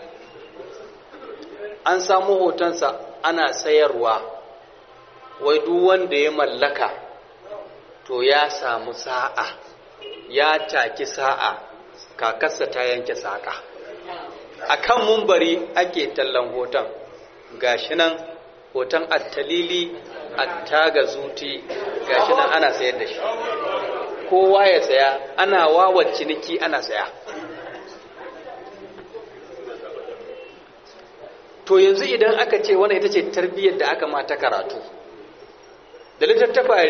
an samo hotonsa ana sayarwa wai duk wanda ya mallaka to ya samu sa'a ya taki sa'a kakarsa ta yanke saƙa akan mumbari ake tallan hoton gashi nan hoton attalili attaga zuti gashi nan ana sayar da shi kowa ya saya ana wawa ciniki ana saya to yanzu idan aka ce wannan ita ce tarbiyyar da aka mata karatu da littattafa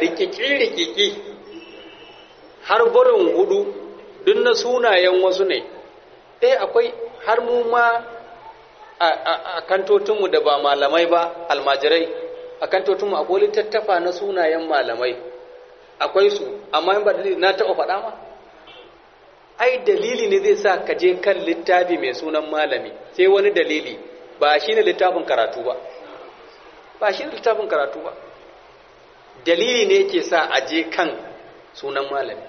rikiki-rikiki har barin hudu duk na sunayen wasu ne eh akwai har mu ma a kantotinmu da ba malamai ba almajirai a kantotinmu akwai littattafa na sunayen malamai akwai su amma in ba dalili na taɓa faɗa ma ai dalili ne zai sa ka je kan littafi mai sunan malami sai wani dalili ba shi ne littafin karatu ba ba shi ne littafin karatu ba dalili ne yake sa a je kan sunan malami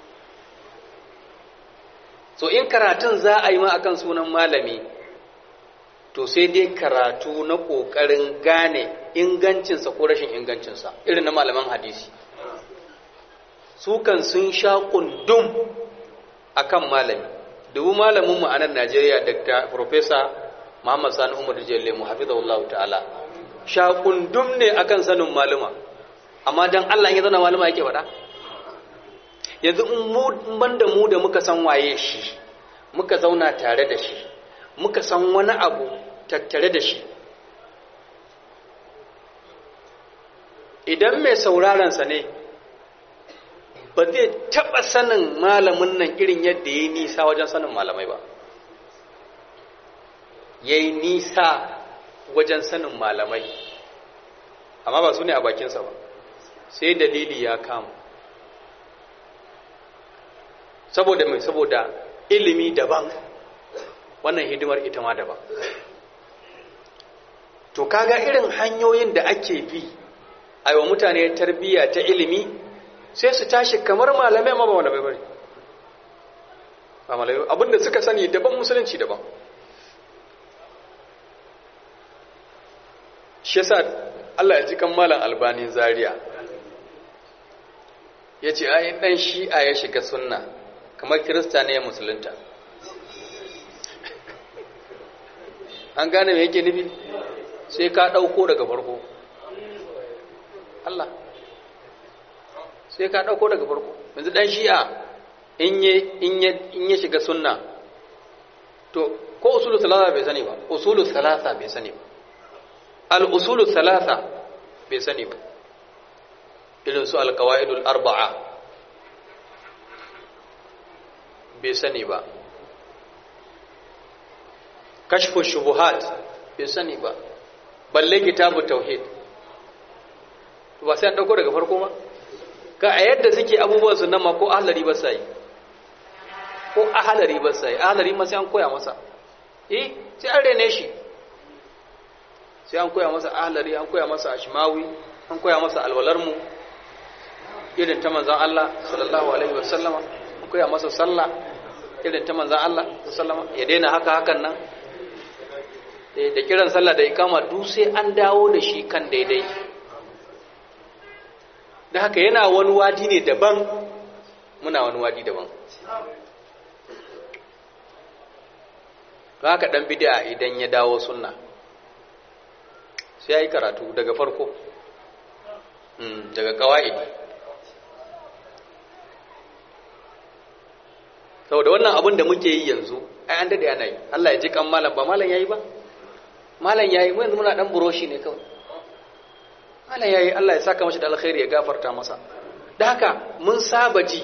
so in karatun za a yi ma akan sunan malami to sai dai karatu na ƙoƙarin gane ingancinsa ko rashin ingancinsa irin na malaman hadisi su kan sun sha kundum akan malami dubu malaminmu a nan Najeriya Dr. Professor Muhammad Sani Umar Jalle mu hafizahullahu ta'ala sha kundum ne akan sanin maluma amma dan Allah ya zana maluma yake faɗa yanzu in banda mu da muka san waye shi muka zauna tare da shi muka san wani abu tattare da shi idan mai saurarensa ne ba zai taɓa sanin malamin nan irin yadda ya yi nisa wajen sanin malamai ba ya yi nisa wajen sanin malamai amma ba su ne a bakinsa ba sai dalili ya kama saboda mai saboda ilimi daban wannan hidimar ita ma daban to kaga irin hanyoyin da ake bi a wa mutane tarbiyya ta ilimi sai su tashi kamar malamai amma ba malamai bane ba malamai abinda suka sani daban musulunci daban shi yasa Allah ya ji kan malam Albani Zaria yace ai dan shi'a ya shiga sunna kamar kirista ne ya musulunta an gane me yake nufi sai ka dauko daga farko Allah sai ka dauko daga farko yanzu dan shi'a in ya in ya in ya shiga sunna to ko usulul salasa bai sani ba usulul salasa bai sani ba al usulul salasa bai sani ba irin su al qawaidul arba'a bai sani ba kashfu shubuhat bai sani ba balle kitabu tauhid ba sai an dauko daga farko ba ka a yadda suke abubuwan su nan ma ko ahlari ba sai ko ahlari ba sai ahlari ma sai an koya masa eh sai an rene shi sai an koya masa ahlari an koya masa ashmawi an koya masa alwalar mu irin ta manzon Allah sallallahu alaihi wasallama an koya masa sallah irin ta manzon Allah sallallahu alaihi wasallama ya daina haka hakan nan da kiran sallah da ikama duk sai an dawo da shi kan daidai da haka yana wani wadi ne daban muna wani wadi daban haka dan bid'a idan ya dawo sunna sai yayi karatu daga farko mm daga qawaidi saboda wannan abin da muke yi yanzu ai an dade ana yi Allah ya ji kan malam ba malam yayi ba malam yayi mu yanzu muna dan buroshi ne kawai malam yayi Allah ya saka mashi da alkhairi ya gafarta masa da haka mun saba ji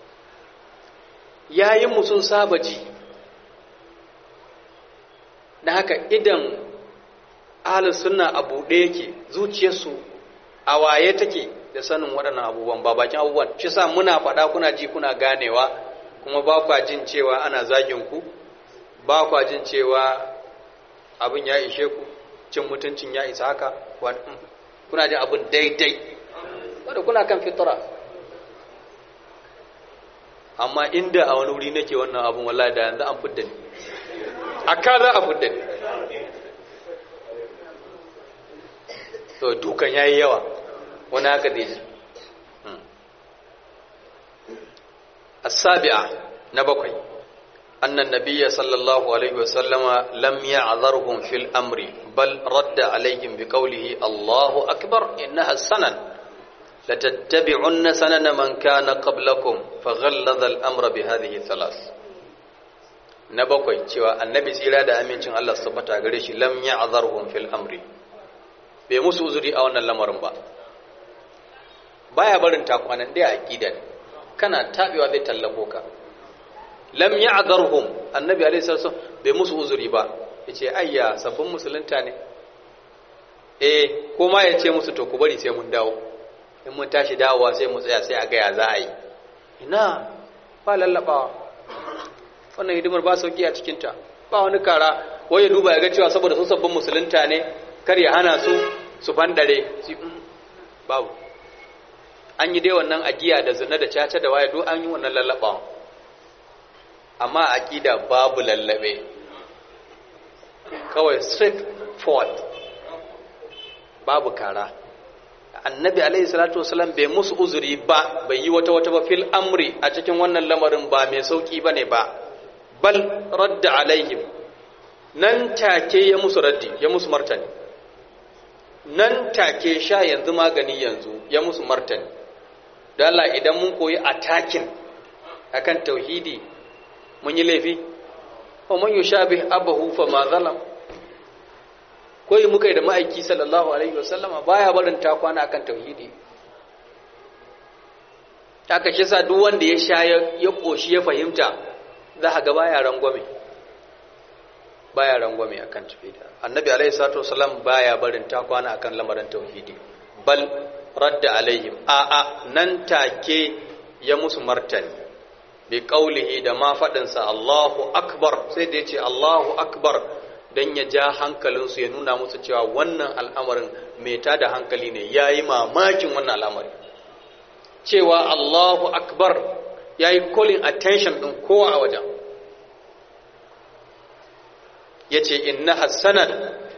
yayin mu sun saba ji da haka idan ahlus sunna a buɗe yake zuciyarsu a waye take da sanin waɗannan abubuwan ba bakin abubuwan shi sa muna faɗa kuna ji kuna ganewa kuma ba kwa jin cewa ana zagin ku ba kwa jin cewa abin ya ishe ku cin mutuncin ya isa haka kuna jin abin daidai wadda kuna kan fitra amma inda a wani wuri nake wannan abin wallahi da yanzu an fidda ni aka za a fidda ni to dukan yayi yawa wani haka zai ji السابعة نبقي أن النبي صلى الله عليه وسلم لم يعذرهم في الأمر بل رد عليهم بقوله الله أكبر إنها السنن لتتبعن سنن من كان قبلكم فغلظ الأمر بهذه الثلاث نبقي شوى النبي سيلا دا أمين شن الله سبحانه وتعالى لم يعذرهم في الأمر بمسو زري أولا لمرن با baya barin takwanan dai a aqidan kana tabewa zai tallafo ka lam ya'dharhum annabi alaihi salatu bai musu uzuri ba yace ayya sabbin musulunta ne eh ko ma yace musu to ku bari sai mun dawo in mun tashi dawowa sai mu tsaya sai a ga ya za a yi ina ba lallabawa wannan hidimar ba sauki a cikin ta ba wani kara wai ya duba ya ga cewa saboda su sabbin musulunta ne kar ya hana su su fandare babu an yi dai wannan agiya da zina da caca da waye duk an yi wannan lallabawa amma aqida babu lallabe kawai straight forward babu kara annabi alaihi salatu wasallam bai musu uzuri ba bai yi wata wata ba fil amri a cikin wannan lamarin ba mai sauki bane ba bal radda alaihim nan take ya musu raddi ya musu martani nan take sha yanzu magani yanzu ya musu martani da Allah idan mun koyi attacking akan tauhidi mun yi laifi wa man yushabih abahu fa ma zalam koyi muka yi da ma'aiki sallallahu alaihi wasallama baya barin ta kwana akan tauhidi haka shi sa duk wanda ya sha ya koshi ya fahimta za ka ga baya rangwame baya rangwame akan tauhidi annabi alaihi salatu wasallam baya barin ta kwana akan lamarin tauhidi bal radda alaihim a a nan take ya musu martani bi qaulihi da ma fadin sa Allahu akbar sai da yace Allahu akbar dan ya ja hankalin su ya nuna musu cewa wannan al'amarin mai tada hankali ne yayi mamakin wannan al'amari cewa Allahu akbar yayi calling attention din kowa a wajen yace inna hasanan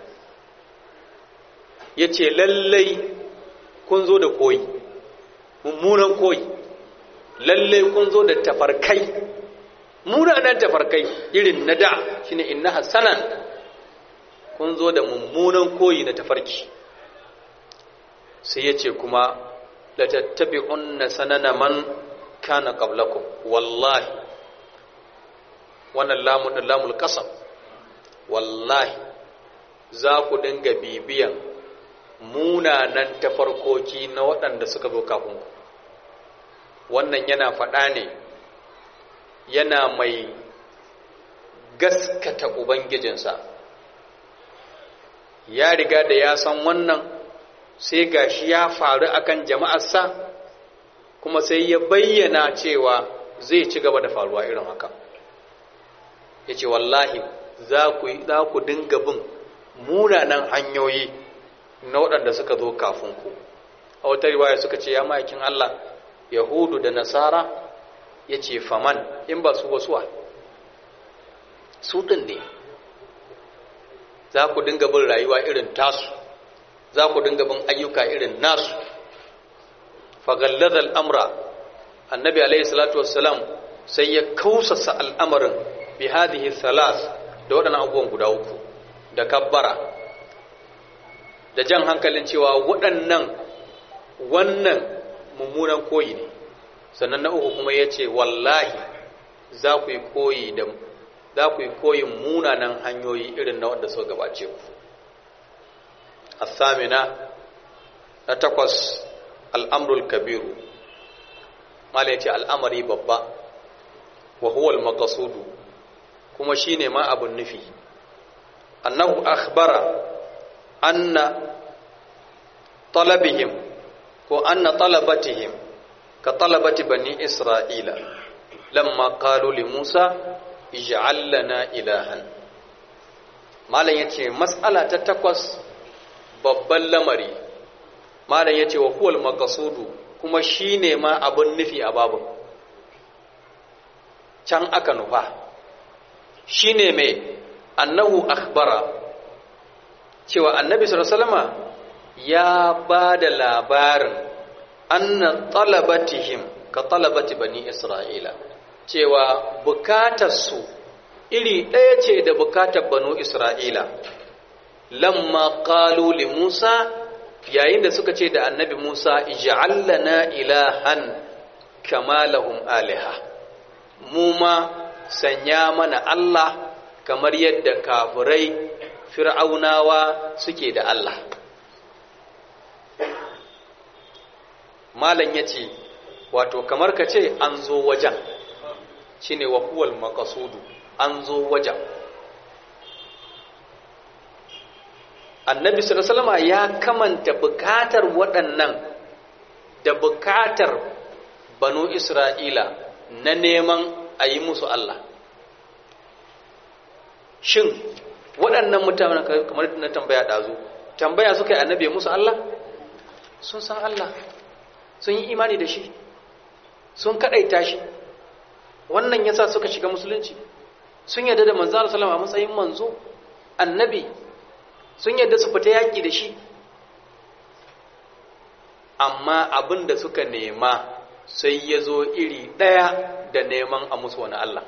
yace lallai kun zo da koyi mummunan koyi lallai kun zo da tafarkai munanan tafarkai irin na da shine inna hasanan kun zo da mummunan koyi na tafarki sai yace kuma la tattabi'unna sanana man kana qablakum wallahi wannan lamun lamul qasam wallahi za ku dinga bibiyan munanan tafarkoki na waɗanda suka zo kafin ku wannan yana faɗa ne yana mai gaskata ubangijinsa ya riga da ya san wannan sai gashi ya faru akan jama'arsa kuma sai ya bayyana cewa zai ci gaba da faruwa irin haka yace wallahi za ku za ku dinga bin munanan hanyoyi na waɗanda suka zo kafin ku a wata riwaya suka ce ya ma'aikin Allah yahudu da nasara yace faman in ba su wasuwa su din ne za ku dinga bin rayuwa irin tasu za ku dinga bin ayyuka irin nasu faghallaza al'amra annabi alayhi salatu wassalam sai ya kausasa al'amarin bi hadhihi thalath da waɗannan abubuwan guda uku da kabbara da jan hankalin cewa waɗannan wannan mummunan koyi ne sannan na uku kuma yace wallahi za ku yi koyi da za ku yi koyin munanan hanyoyi irin na wanda suka gabace ku asamina na takwas al'amrul kabiru mala yace al'amari babba wa huwa al-maqsudu kuma shine ma abun nufi annahu akhbara anna talabihim ko anna talabatihim ka talabati bani isra'ila lamma qalu li musa ij'al lana ilahan malan yace mas'ala ta takwas babban lamari malan yace wa huwal maqsudu kuma shine ma abun nufi a babu can aka nufa shine mai annahu akhbara cewa annabi sallallahu alaihi wasallama ya bada labarin anna talabatihim ka talabati bani isra'ila cewa bukatarsu iri ɗaya ce da bukatar banu isra'ila lamma qalu li musa yayin da suka ce da annabi musa ij'al lana ilahan kama lahum aliha mu ma sanya mana Allah kamar yadda kafirai fir'aunawa suke da Allah malam yace wato kamar ka ce an zo wajen shine wa huwal maqsudu, an zo wajen. Annabi sallallahu alaihi wasallam ya kamanta bukatar waɗannan da bukatar banu Isra'ila na neman a yi musu Allah. Shin waɗannan mutanen kamar na tambaya ɗazu, tambaya suka yi annabi musu Allah? Sun san Allah, sun yi imani da shi, sun kaɗaita shi, wannan yasa suka shiga musulunci, sun yarda da manzo sallallahu alaihi wasallam a matsayin manzo, annabi, sun yarda su fita yaƙi da shi. Amma abin da suka nema sai ya zo iri ɗaya da neman a musu wani Allah.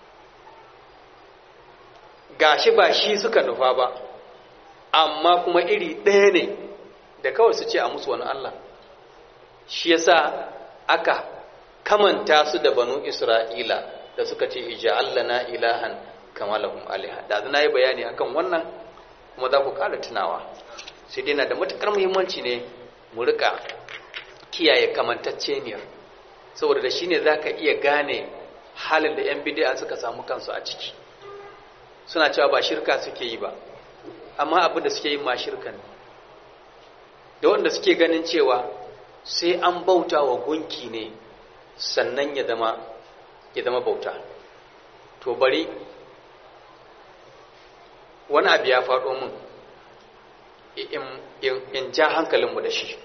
Gashi ba shi suka nufa ba, amma kuma iri ɗaya ne da kawai su ce a musu wani Allah. Shi yasa aka kamanta su da banu Isra'ila da suka ce ija'al lana ilahan kama lahum aliha. Da na yi bayani akan wannan kuma za ku ƙara tunawa. Sai dai na da matuƙar muhimmanci ne mu rika kiyaye kamantacceniyar, saboda da shi ne za ka iya gane halin da 'yan bidiya suka samu kansu a ciki. Suna cewa ba shirka suke yi ba, amma abin da suke yi ma shirka ne. Da wanda suke ganin cewa sai an bauta wa gunki ne sannan ya zama ya zama bauta. To bari wani abu ya faɗo mun in ja hankalinmu da shi.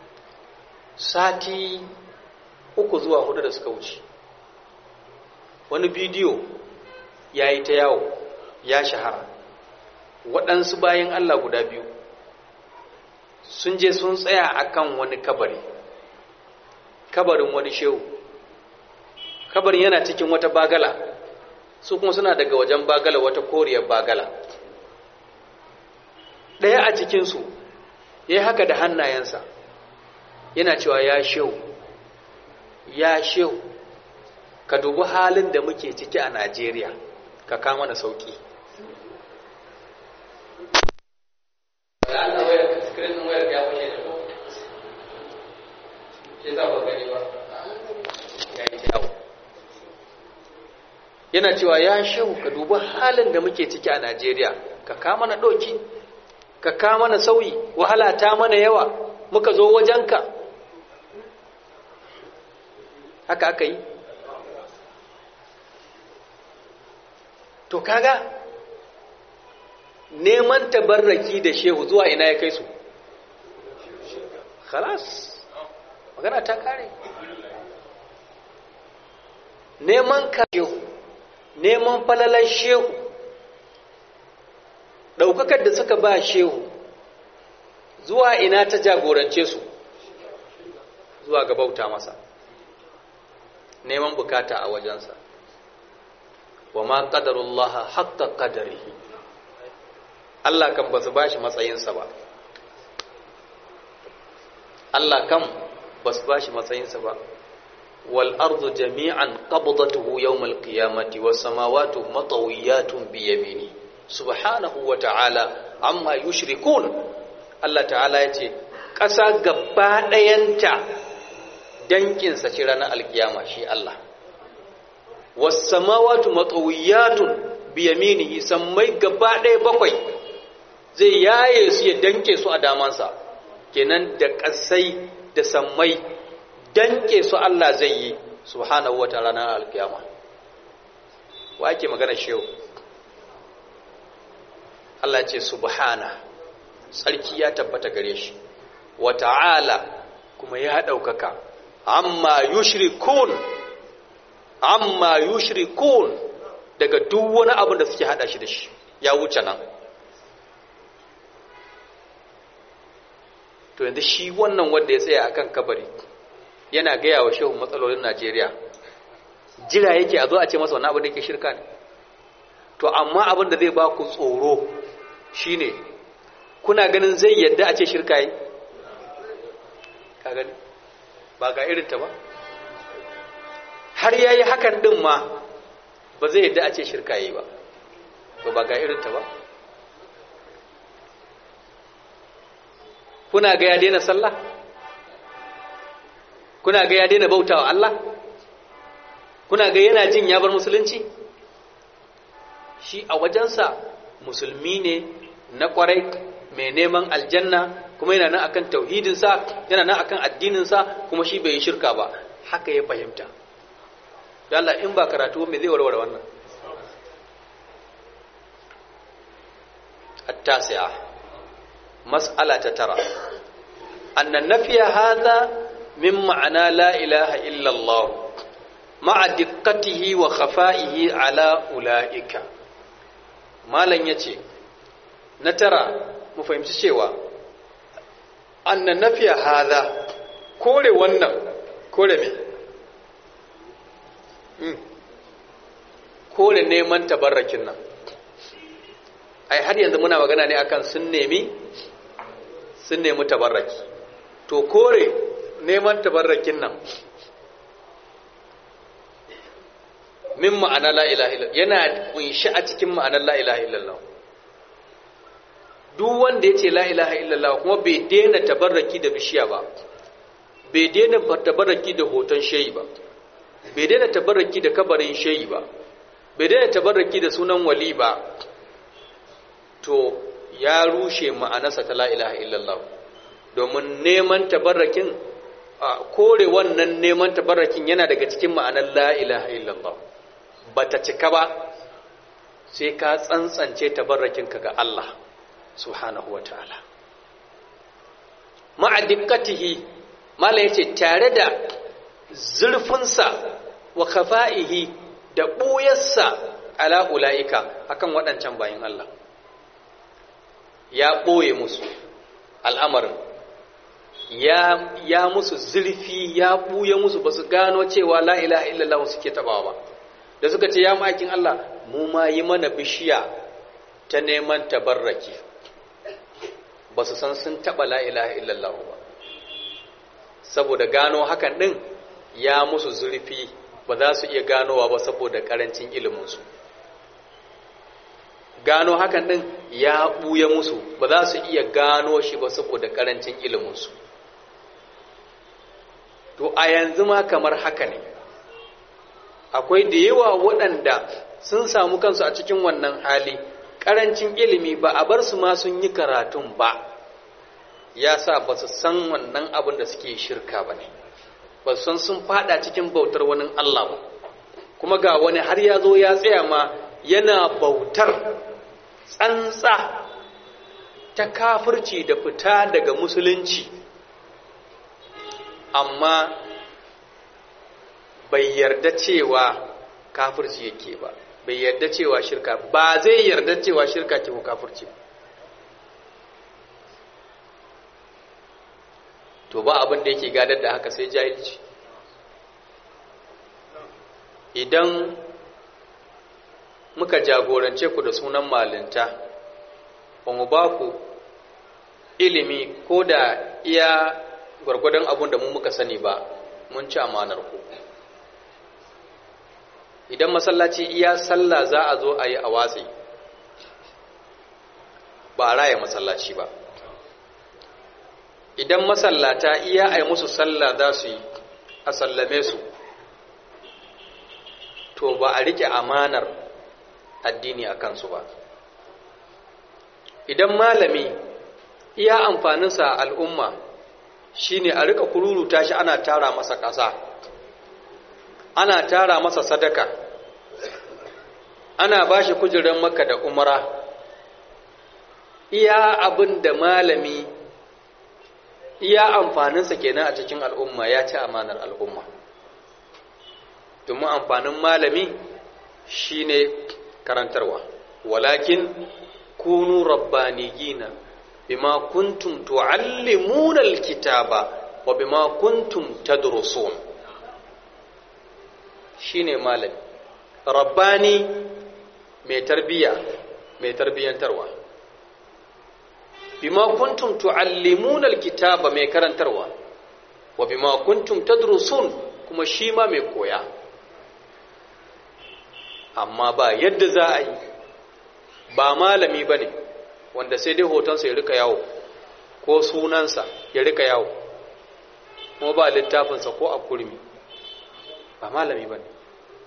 Sati uku zuwa hudu da suka wuce, wani bidiyo ya yi ta yawo, ya shahara. Waɗansu bayan Allah guda biyu sun je sun tsaya akan wani kabari, kabarin wani shehu. Kabarin yana cikin wata bagala, su kuma suna daga wajen bagala, wata koriyar bagala. Ɗaya a cikinsu ya yi haka da hannayensa, yana cewa ya shehu, ya shehu, ka dubi halin da muke ciki a Najeriya, ka kama na sauki. Yana cewa ya shehu, ka dubi halin da muke ciki a Najeriya, ka kama na ɗauki, ka kama na sauyi, wahala ta mana yawa, muka zo wajenka. Haka aka yi. To kaga neman tabarraki da shehu zuwa ina ya kai su? Khalas, magana ta kare. Neman ka shehu, neman falalar shehu, ɗaukakar da suka ba shehu zuwa ina ta jagorance su? Zuwa ga bauta masa, neman bukata a wajensa. Wa ma qadarullaha haqqa qadarihi. Allah kan basu bashi matsayinsa ba. Allah kan basu bashi matsayinsa ba. Wal ardu jami'an qabdatuhu yawm al qiyamati was samawati matawiyatun bi yamini subhanahu wa ta'ala amma yushrikun. Allah ta'ala yace ƙasa gaba ɗayanta dankinsa ce ranar alkiyama shi Allah. Was-samawati matawiyatun bi yaminihi, sammai gaba ɗaya bakwai zai yaye su ya danke su a damansa. Kenan da ƙasai da sammai danke su Allah zai yi subhanahu wa ta'ala ranar alkiyama. Wa ake magana shehu? Allah ce subhana, sarki ya tabbata gare shi, wa ta'ala kuma ya ɗaukaka, amma yushrikun, amma yushrikun, daga duk wani abin da suke hada shi da shi, ya wuce nan. To yanzu shi wannan wanda ya tsaya akan kabari yana gaya wa shehu matsalolin Najeriya, jira yake a zo a ce masa wannan abin da yake shirka ne. To amma abin da zai ba ku tsoro shine, kuna ganin zai yadda a ce shirka yi? Ka gani ba ga irinta ba, har yayi hakan din ma ba zai yadda a ce shirka yi ba, to ba ga irinta ba. Kuna ga ya daina sallah? Kuna ga ya daina bautawa Allah? kuna ga yana jin ya bar musulunci? Shi a wajensa musulmi ne na kwarai mai neman aljanna kuma yana nan akan tauhidinsa, yana nan akan addininsa, kuma shi bai yi shirka ba. Haka ya fahimta. Da Allah in ba karatu me zai warware wannan? At-tasi'a mas'ala ta tara anna nafiya hadha min ma'ana la ilaha illa Allah ma'a diqqatihi wa khafa'ihi ala ulaika. Malan yace na tara mu fahimci cewa anna nafiya hadha kore wannan kore me hmm. kore neman tabarrakin nan ai har yanzu muna magana ne akan sun nemi sun nemi tabarraki to kore neman tabarrakin nan min ma'ana la ilaha illallah yana kunshi a cikin ma'anar la ilaha illallah. Duk wanda yace la ilaha illallah kuma bai daina tabarraki da bishiya ba, bai daina tabarraki da hoton shehi ba, bai daina tabarraki da kabarin shehi ba, bai daina tabarraki da sunan wali ba, to ya rushe ma'anarsa ta la ilaha illallah. Domin neman tabarrakin kore wannan neman tabarrakin yana daga cikin ma'anar la ilaha illallah. Bata cika ba sai ka tsantsance tabarrakinka ga Allah subhanahu wa ta'ala. Ma'adikkatihi mala yace tare da zurfinsa wa khafa'ihi da ɓuyarsa ala ula'ika akan waɗancan bayin Allah. Ya ɓoye musu al'amarin, ya, ya musu zurfi, ya ɓuye musu ba su gano cewa la ilaha illallah suke taɓawa ba. Da suka ce ya ma'aikin Allah mu ma yi mana bishiya ta neman tabarraki, ba su san sun taɓa la ilaha illallah ba, saboda gano hakan ɗin ya musu zurfi ba za su iya ganowa ba saboda ƙarancin iliminsu. Gano hakan ɗin ya ɓuye musu ba za su iya gano shi ba saboda ƙarancin iliminsu. To a yanzu ma kamar haka ne, akwai da yawa waɗanda sun samu kansu a cikin wannan hali, ƙarancin ilimi ba a bar su ma sun yi karatun ba, ya sa ba su san wannan abin da suke shirka ba ne, ba su san sun fada cikin bautar wani Allah ba, kuma ga wani har ya zo ya tsaya ma yana bautar tsantsa ta kafirci da fita daga musulunci, amma bai yarda cewa kafirci yake ba, bai yarda cewa shirka, ba zai yarda cewa shirka ce ko kafirci ba. To ba abin da yake gadar da haka sai jahilci. Idan muka jagorance ku da sunan malinta, ba mu ba ku ilimi ko da iya gwargwadon abin da mu muka sani ba, mun ci amanar ku. Idan masallaci iya sallah za a zo a yi a watsi, ba a raya masallaci ba. Idan masallata iya a yi musu sallah za su yi a sallame su, to ba a rike amanar addini a kansu ba. Idan malami iya amfaninsa a al'umma shine a rika kururuta shi ana tara masa ƙasa, ana tara masa sadaka, ana ba shi kujerar Makka da Umara, iya abin da malami iya amfaninsa kenan a cikin al'umma, ya ci amanar al'umma. Domin amfanin malami shine karantarwa, walakin kunu rabbaniyina bima kuntum tuallimuna alkitaba wa bima kuntum tadrusun. Shine malami rabbani, mai tarbiya, mai tarbiyantarwa. Bima kuntum tuallimuna alkitaba, mai karantarwa, wa bima kuntum tadrusun, kuma shi ma mai koya. Amma ba yadda za a yi, ba malami bane wanda sai dai hotonsa ya rika yawo ko sunansa ya rika yawo, kuma ba littafinsa ko a kurmi, ba malami bane.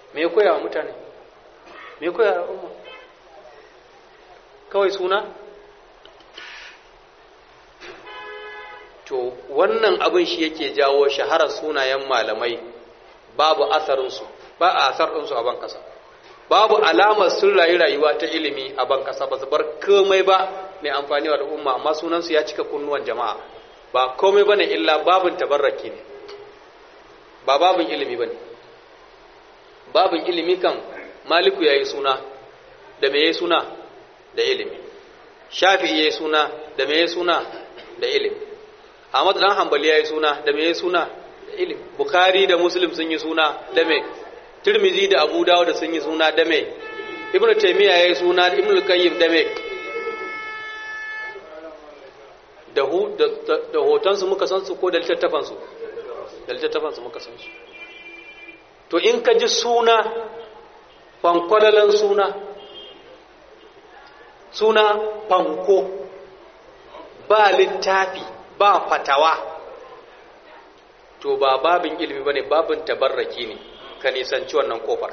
me ya koya wa mutane me ya koya wa umma kawai suna to wannan abin shi yake jawo shaharar sunayen malamai babu asarinsu ba a asar ɗinsu a ban ƙasa babu alamar sun rayu rayuwa ta ilimi a ban ƙasa ba su bar komai ba mai amfani wa al'umma amma sunansu ya cika kunnuwan jama'a ba komai ba ne illa babin tabarraki ne ba babin ilimi ba ne babin ilimi kan maliku ya yi suna da me ya yi suna da ilimi shafi'i ya yi suna da me ya yi suna da ilimi ahmad dan hanbali ya yi suna da me ya yi suna da ilimi bukhari da muslim sun yi suna da me tirmidhi da abu dawud sun yi suna da me ibnu taymiya ya yi suna ibnu qayyim da me da hu da hotonsu muka san su ko da littattafansu da littattafansu muka san su to in ka ji suna fankwalalan suna suna fanko ba littafi ba fatawa to ba babin ilimi bane babin tabarraki ne ka nisanci wannan kofar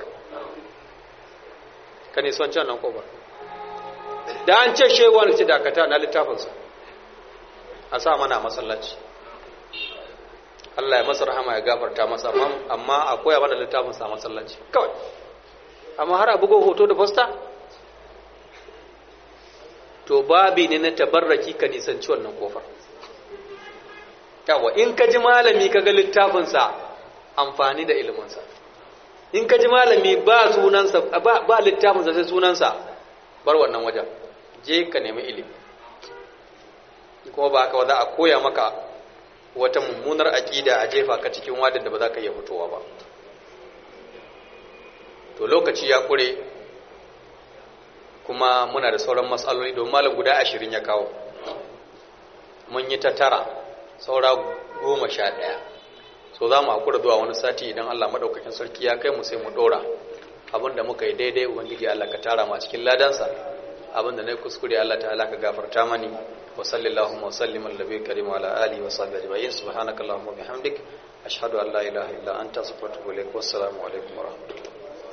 ka nisanci wannan kofar da an ce shewa ne ce dakata na littafinsa a sa mana masallaci Allah ya masa rahama ya gafarta masa amma a koya mana littafin sa masallaci kawai amma har a bugo hoto da posta to babi ne na tabarraki ka nisanci wannan kofar yawa in ka ji malami ka ga littafin sa amfani da ilimin sa in ka ji malami ba sunan sa ba, ba littafin sa sai sunan sa bar wannan wajen je ka nemi ilimi kuma ba haka za a koya maka wata mummunar aƙida a jefa ka cikin wadin da ba za ka iya fitowa ba to lokaci ya kure kuma muna da sauran matsaloli domin malam guda ashirin ya kawo mun yi ta tara saura goma sha ɗaya so za mu hakura zuwa wani sati idan Allah maɗaukakin sarki ya kai mu sai mu ɗora abinda muka yi daidai ubangiji Allah ka tara ma cikin ladansa abinda na yi kuskure Allah ta'ala ka gafarta mani وصلى اللهم وسلم على النبي الكريم وعلى اله وصحبه اجمعين سبحانك اللهم وبحمدك اشهد ان لا اله الا انت استغفرك واتوب اليك والسلام عليكم ورحمه الله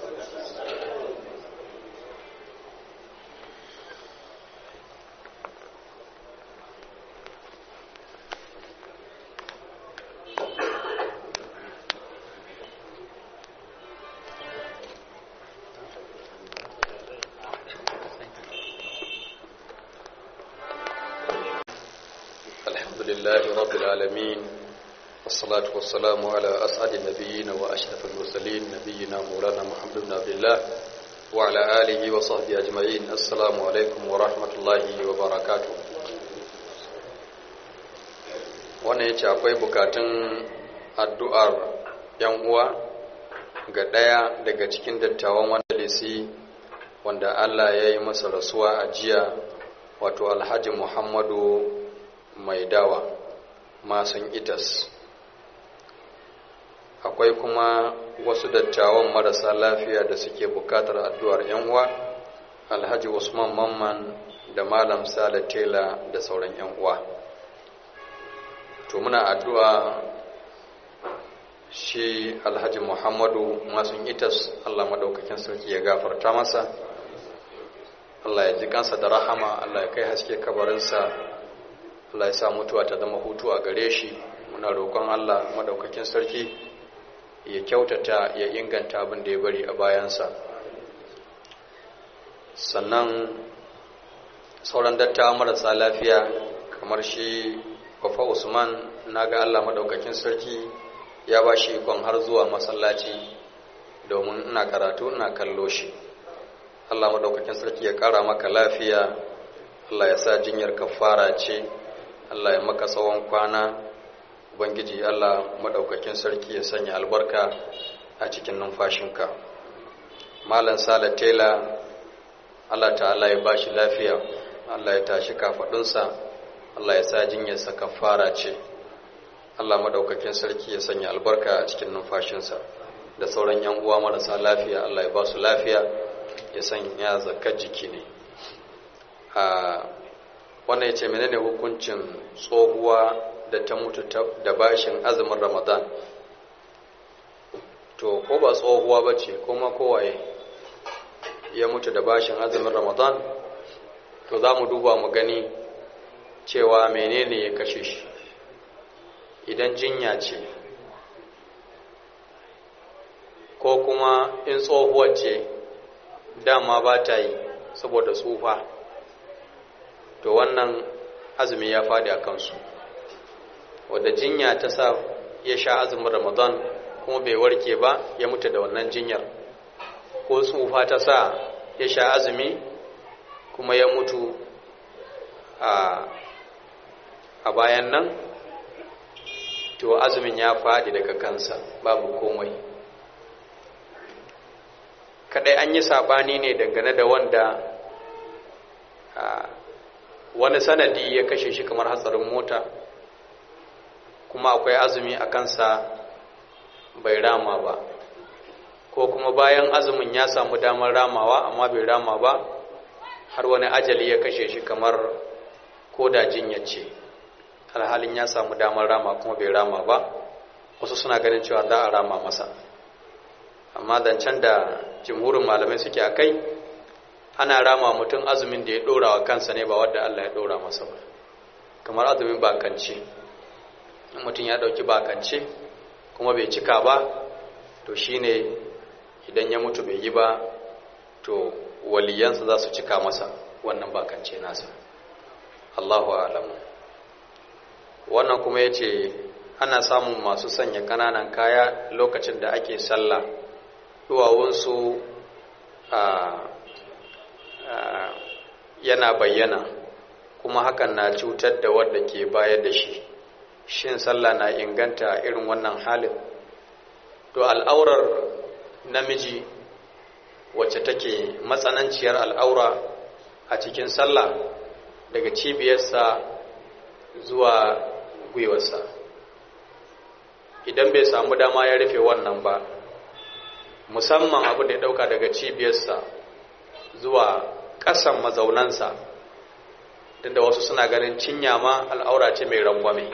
لله رب العالمين والصلاة والسلام على أسعد النبيين وأشرف المرسلين نبينا مولانا محمد بن عبد الله وعلى آله وصحبه أجمعين السلام عليكم ورحمة الله وبركاته wannan yace akwai bukatun addu'ar yan uwa ga daya daga cikin dattawan wanda lisi wanda Allah ya yi masa rasuwa a jiya wato Alhaji Muhammadu mai dawa masan itas akwai kuma wasu dattawan marasa lafiya da suke bukatar addu'ar yan uwa Alhaji Usman Mamman da Malam Sale Tela da sauran yan uwa to muna addu'a shi Alhaji Muhammadu masan itas Allah madaukakin sarki ya gafarta masa Allah ya ji kansa da rahama Allah ya kai haske kabarinsa Allah ya sa mutuwa ta zama hutu a gare shi muna roƙon Allah madaukakin sarki ya kyautata ya inganta abin da ya bari a bayansa sannan sauran dattawa marasa lafiya kamar shi Kofa Usman naga Allah madaukakin sarki ya ba shi ikon har zuwa masallaci domin ina karatu ina kallo shi Allah madaukakin sarki ya kara maka lafiya Allah ya sa jinyar kafara ce Allah ya maka tsawon kwana ubangiji Allah madaukakin sarki ya sanya albarka a cikin numfashinka Malam Sale Tela Allah ta'ala ya bashi lafiya Allah ya tashi kafadunsa Allah ya sa jinyarsa kafara ce Allah madaukakin sarki ya sanya albarka a cikin numfashinsa da sauran yan uwa marasa lafiya Allah ya ba su lafiya ya sanya zakar jiki ne a wannan yace menene hukuncin tsohuwa da ta mutu da bashin azumin Ramadan to ko ba tsohuwa ba ce kuma kowaye ya mutu da bashin azumin ramadan to za mu duba mu gani cewa menene ya kashe shi. Idan jinya ce ko kuma in tsohuwar ce dama ba ta yi saboda tsufa, to wannan azumi ya faɗi a kansu. Wadda jinya ta sa ya sha azumin ramadan kuma bai warke ba ya mutu da wannan jinyar, ko tsufa ta sa ya sha azumi kuma ya mutu a, a bayan nan, to azumin ya faɗi daga kansa, babu komai. Kadai an yi saɓani ne dangane da wanda a, wani sanadi ya kashe shi kamar hatsarin mota kuma akwai azumi a kansa bai rama ba, ko kuma bayan azumin ya samu damar ramawa amma bai rama ba har wani ajali ya kashe shi kamar koda jinya ce, alhalin ya samu damar rama kuma bai rama ba. Wasu suna ganin cewa za a rama masa, amma zancen da jumhurin malamai suke a kai, ana rama mutum azumin da ya ɗora wa kansa ne ba wadda Allah ya ɗora masa ba, kamar azumin bakance. Mutum ya ɗauki bakance kuma bai cika ba, to shine idan ya mutu bai yi ba, to waliyansa za su cika masa wannan bakance nasa. Allahu a'lamu. Wannan kuma yace ana samun masu sanya kananan kaya lokacin da ake sallah, duwawunsu yana bayyana kuma hakan na cutar da wanda ke bayar da shi. Shin sallah na inganta irin wannan halin? To al'aurar namiji wacce take matsananciyar al'aura a cikin sallah daga cibiyarsa zuwa gwiwarsa, idan bai samu dama ya rufe wannan ba, musamman abu da ya dauka daga cibiyarsa zuwa ƙasan mazaunansa, duk da wasu suna ganin cinya ma al'aura ce mai rangwame,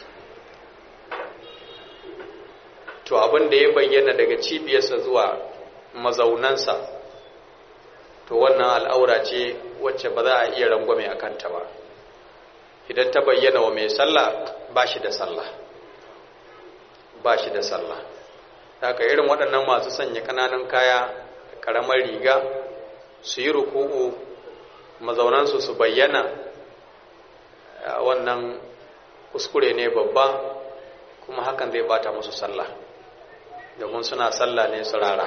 to abin da ya bayyana daga cibiyarsa zuwa mazaunansa, to wannan al'aura ce wacce ba za a iya rangwame a kanta ba. Idan ta bayyana wa mai sallah, ba shi da sallah, ba shi da sallah. Haka irin waɗannan masu sanya ƙananan kaya, ƙaramar riga, su yi ruku'u mazaunansu su bayyana, wannan kuskure ne babba, kuma hakan zai bata musu sallah, domin suna sallah ne su rara.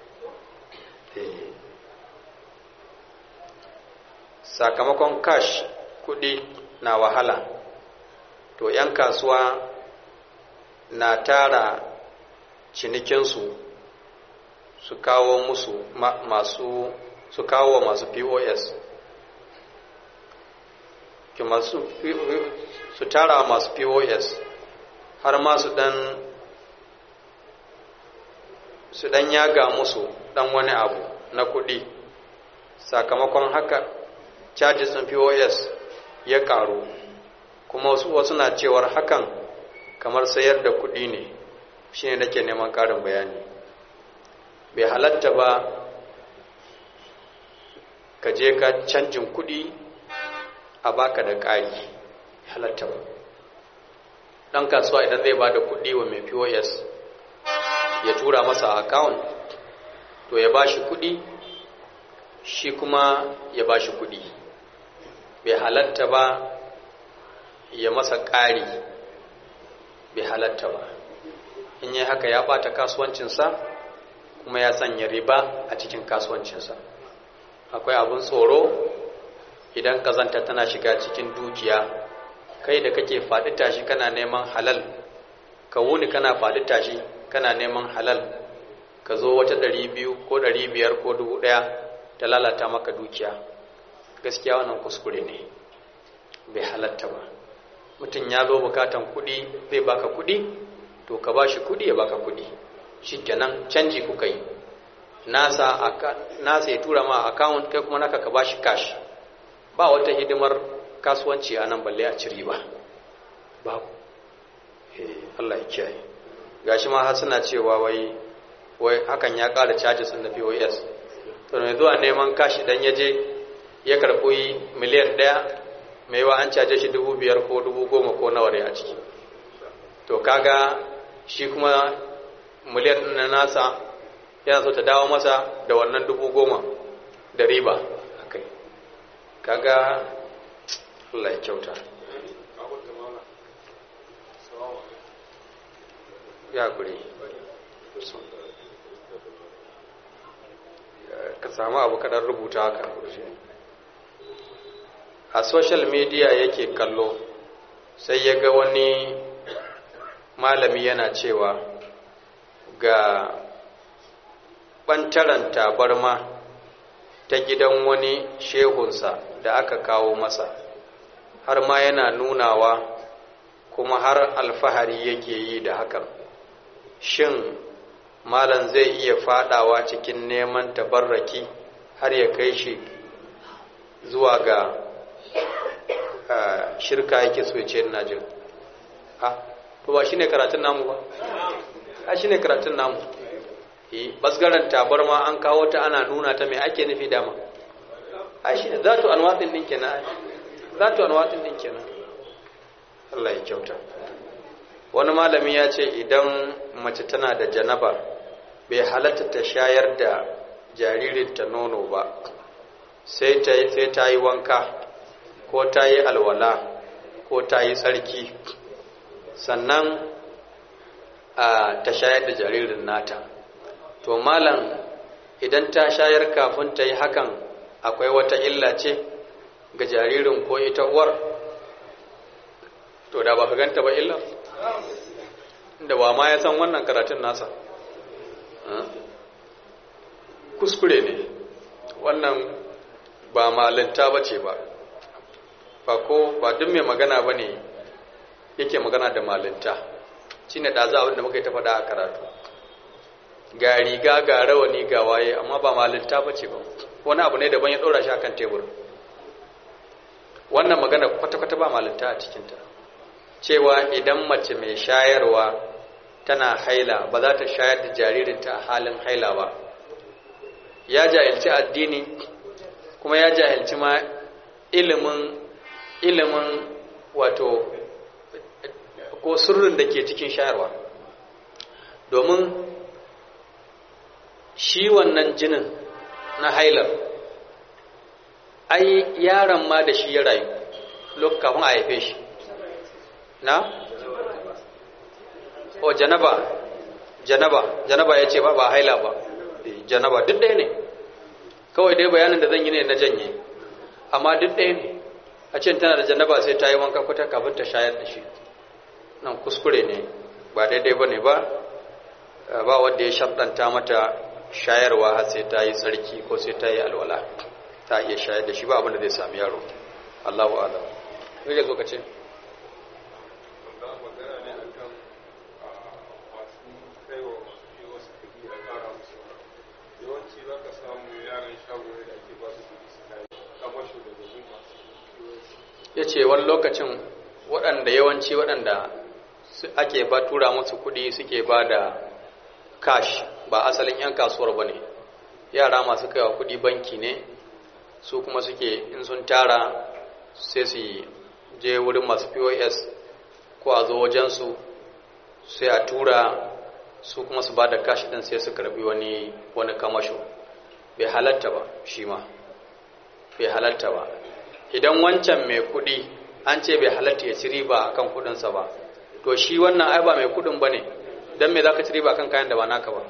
Sakamakon cash kuɗi na wahala, to 'yan kasuwa na tara cinikinsu su kawo musu masu su kawo masu P O S, ki masu su tara masu P O S har ma su dan su dan yaga musu dan wani abu na kuɗi. Sakamakon haka charges ɗin P O S ya karu, kuma wasu, wasu na cewar hakan kamar sayar da kuɗi ne. Shine nake neman ƙarin bayani. Bai halatta ba ka je ka canjin kuɗi a baka da ƙari, halatta ba. Ɗan kasuwa idan zai ba da kuɗi wa mai P O S ya tura masa account, to ya ba shi kuɗi, shi kuma ya ba shi kuɗi. Bai halatta ba ya masa ƙari, bai halatta ba. In yi haka ya ɓata kasuwancinsa kuma ya sanya riba a cikin kasuwancinsa. Akwai abin tsoro idan kazanta tana shiga cikin dukiya, kai da kake faɗi tashi kana neman halal, ka wuni kana faɗi tashi kana neman halal, ka zo wata ɗari biyu ko ɗari biyar ko dubu ɗaya ta lalata maka dukiya. Gaskiya wannan kuskure ne, bai halatta ba. Mutum ya zo bukatan kuɗi zai baka kuɗi, to ka bashi kuɗi ya baka kuɗi, shikenan canji kuka yi. Nasa aka nasa ya tura ma account, kai kuma naka ka bashi cash. Ba wata hidimar kasuwanci a nan balle a ci riba, babu. Eh, Allah ya kiyaye. Gashi ma har suna cewa wai wai hakan ya ƙara charges na P O S to mai zuwa neman cash idan ya je ya karɓi miliyan ɗaya mai yawa an caje shi dubu biyar ko dubu goma ko nawa ne a ciki to kaga shi kuma miliyan ɗin na nasa yana so ta dawo masa da wannan dubu goma da riba akai kaga Allah ya kyauta ya kuri ka samu abu kaɗan rubuta haka a social media yake kallo sai ya ga wani malami yana cewa ga ɓantaren tabarma ta gidan wani shehunsa da aka kawo masa har ma yana nunawa kuma har alfahari yake yi da hakan shin malam zai iya fadawa cikin neman tabarraki har ya kai shi zuwa ga shirka yake so ya ce ina jin ha to ba shine karatun namu ba a shine karatun namu eh basgaran tabarma an kawo ta ana nuna ta mai ake nufi dama ai shine zatu anwatin din kenan zatu anwatin din kenan Allah ya kyauta wani malami ya ce idan mace tana da janaba bai halatta ta shayar da jaririnta nono ba sai ta sai ta yi wanka ko ta yi alwala ko ta yi tsarki sannan a ta shayar da jaririn nata to malam idan ta shayar kafin ta yi hakan akwai wata illa ce ga jaririn ko ita uwar to da ba ka ganta ba illa da ba ma ya san wannan karatun nasa kuskure ne wannan ba malinta ba ce ba ba ko ba duk mai magana ba ne yake magana da malinta shi ne ɗaza abinda muka yi ta faɗa a karatu ga riga ga rawani ga waye amma ba malinta ba ce ba wani abu ne daban ya ɗora shi akan tebur wannan magana kwata-kwata ba malinta a cikinta cewa idan mace mai shayarwa tana haila ba za ta shayar da jaririnta a halin haila ba ya jahilci addini kuma ya jahilci ma ilimin ilimin wato ko sirrin da ke cikin shayarwa domin shi wannan jinin na hailar ai yaron ma da shi ya rayu lokacin kafin a haife shi na? o janaba janaba janaba ya ce ba ba haila ba janaba duk ɗaya ne kawai dai bayanin da zan yi ne na janye amma duk ɗaya ne a ce tana da janaba sai ta yi wanka kwata kafin ta shayar da shi nan kuskure ne ba daidai ba ne ba ba wanda ya sharɗanta mata shayarwa har sai ta yi tsarki ko sai ta yi alwala ta iya shayar da shi ba abinda zai sami yaro Allahu a'lam kake zo ka ce ya ce wani lokacin waɗanda yawanci waɗanda ake ba tura musu kuɗi suke ba da cash ba asalin 'yan kasuwar ba ne yara masu kaiwa kuɗi banki ne su kuma suke in sun tara sai su je wurin masu P O S ko a zo wajensu sai a tura su kuma su ba da cash ɗin sai su karbi wani wani kamasho bai halatta ba shi ma bai halatta ba idan wancan mai kuɗi an ce bai halatta ya ci riba akan kuɗinsa ba to shi wannan ai ba mai kuɗin ba ne don me za ka ci riba akan kayan da ba naka ba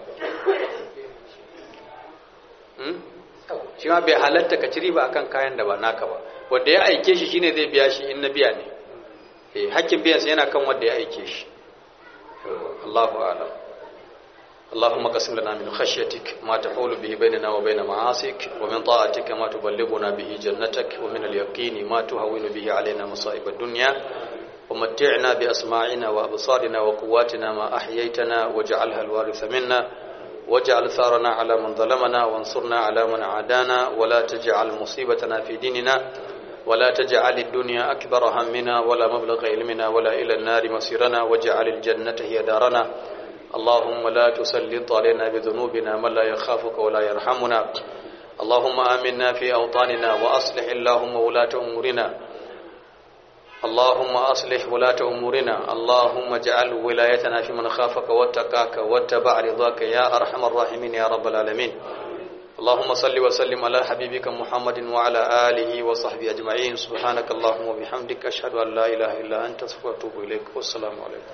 shi ma bai halatta ka ci riba akan kayan da ba naka ba wanda ya aike shi shine zai biya shi in na biya ne eh hakkin biyansa yana kan wanda ya aike shi Allahu a'lam اللهم قسم لنا من خشيتك ما تحول به بيننا وبين معاصيك ومن طاعتك ما تبلغنا به جنتك ومن اليقين ما تهون به علينا مصائب الدنيا ومتعنا بأسماعنا وأبصارنا وقواتنا ما أحييتنا واجعلها الوارث منا واجعل ثارنا على من ظلمنا وانصرنا على من عادانا ولا تجعل مصيبتنا في ديننا ولا تجعل الدنيا أكبر همنا ولا مبلغ علمنا ولا إلى النار مصيرنا واجعل الجنة هي دارنا اللهم لا تسلط علينا بذنوبنا من لا يخافك ولا يرحمنا اللهم آمنا في أوطاننا وأصلح اللهم ولاة أمورنا اللهم أصلح ولاة أمورنا اللهم اجعل ولايتنا في من خافك واتقاك واتبع رضاك يا أرحم الراحمين يا رب العالمين اللهم صل وسلم على حبيبك محمد وعلى آله وصحبه أجمعين سبحانك اللهم وبحمدك أشهد أن لا إله إلا أنت أستغفرك وأتوب إليك والسلام عليكم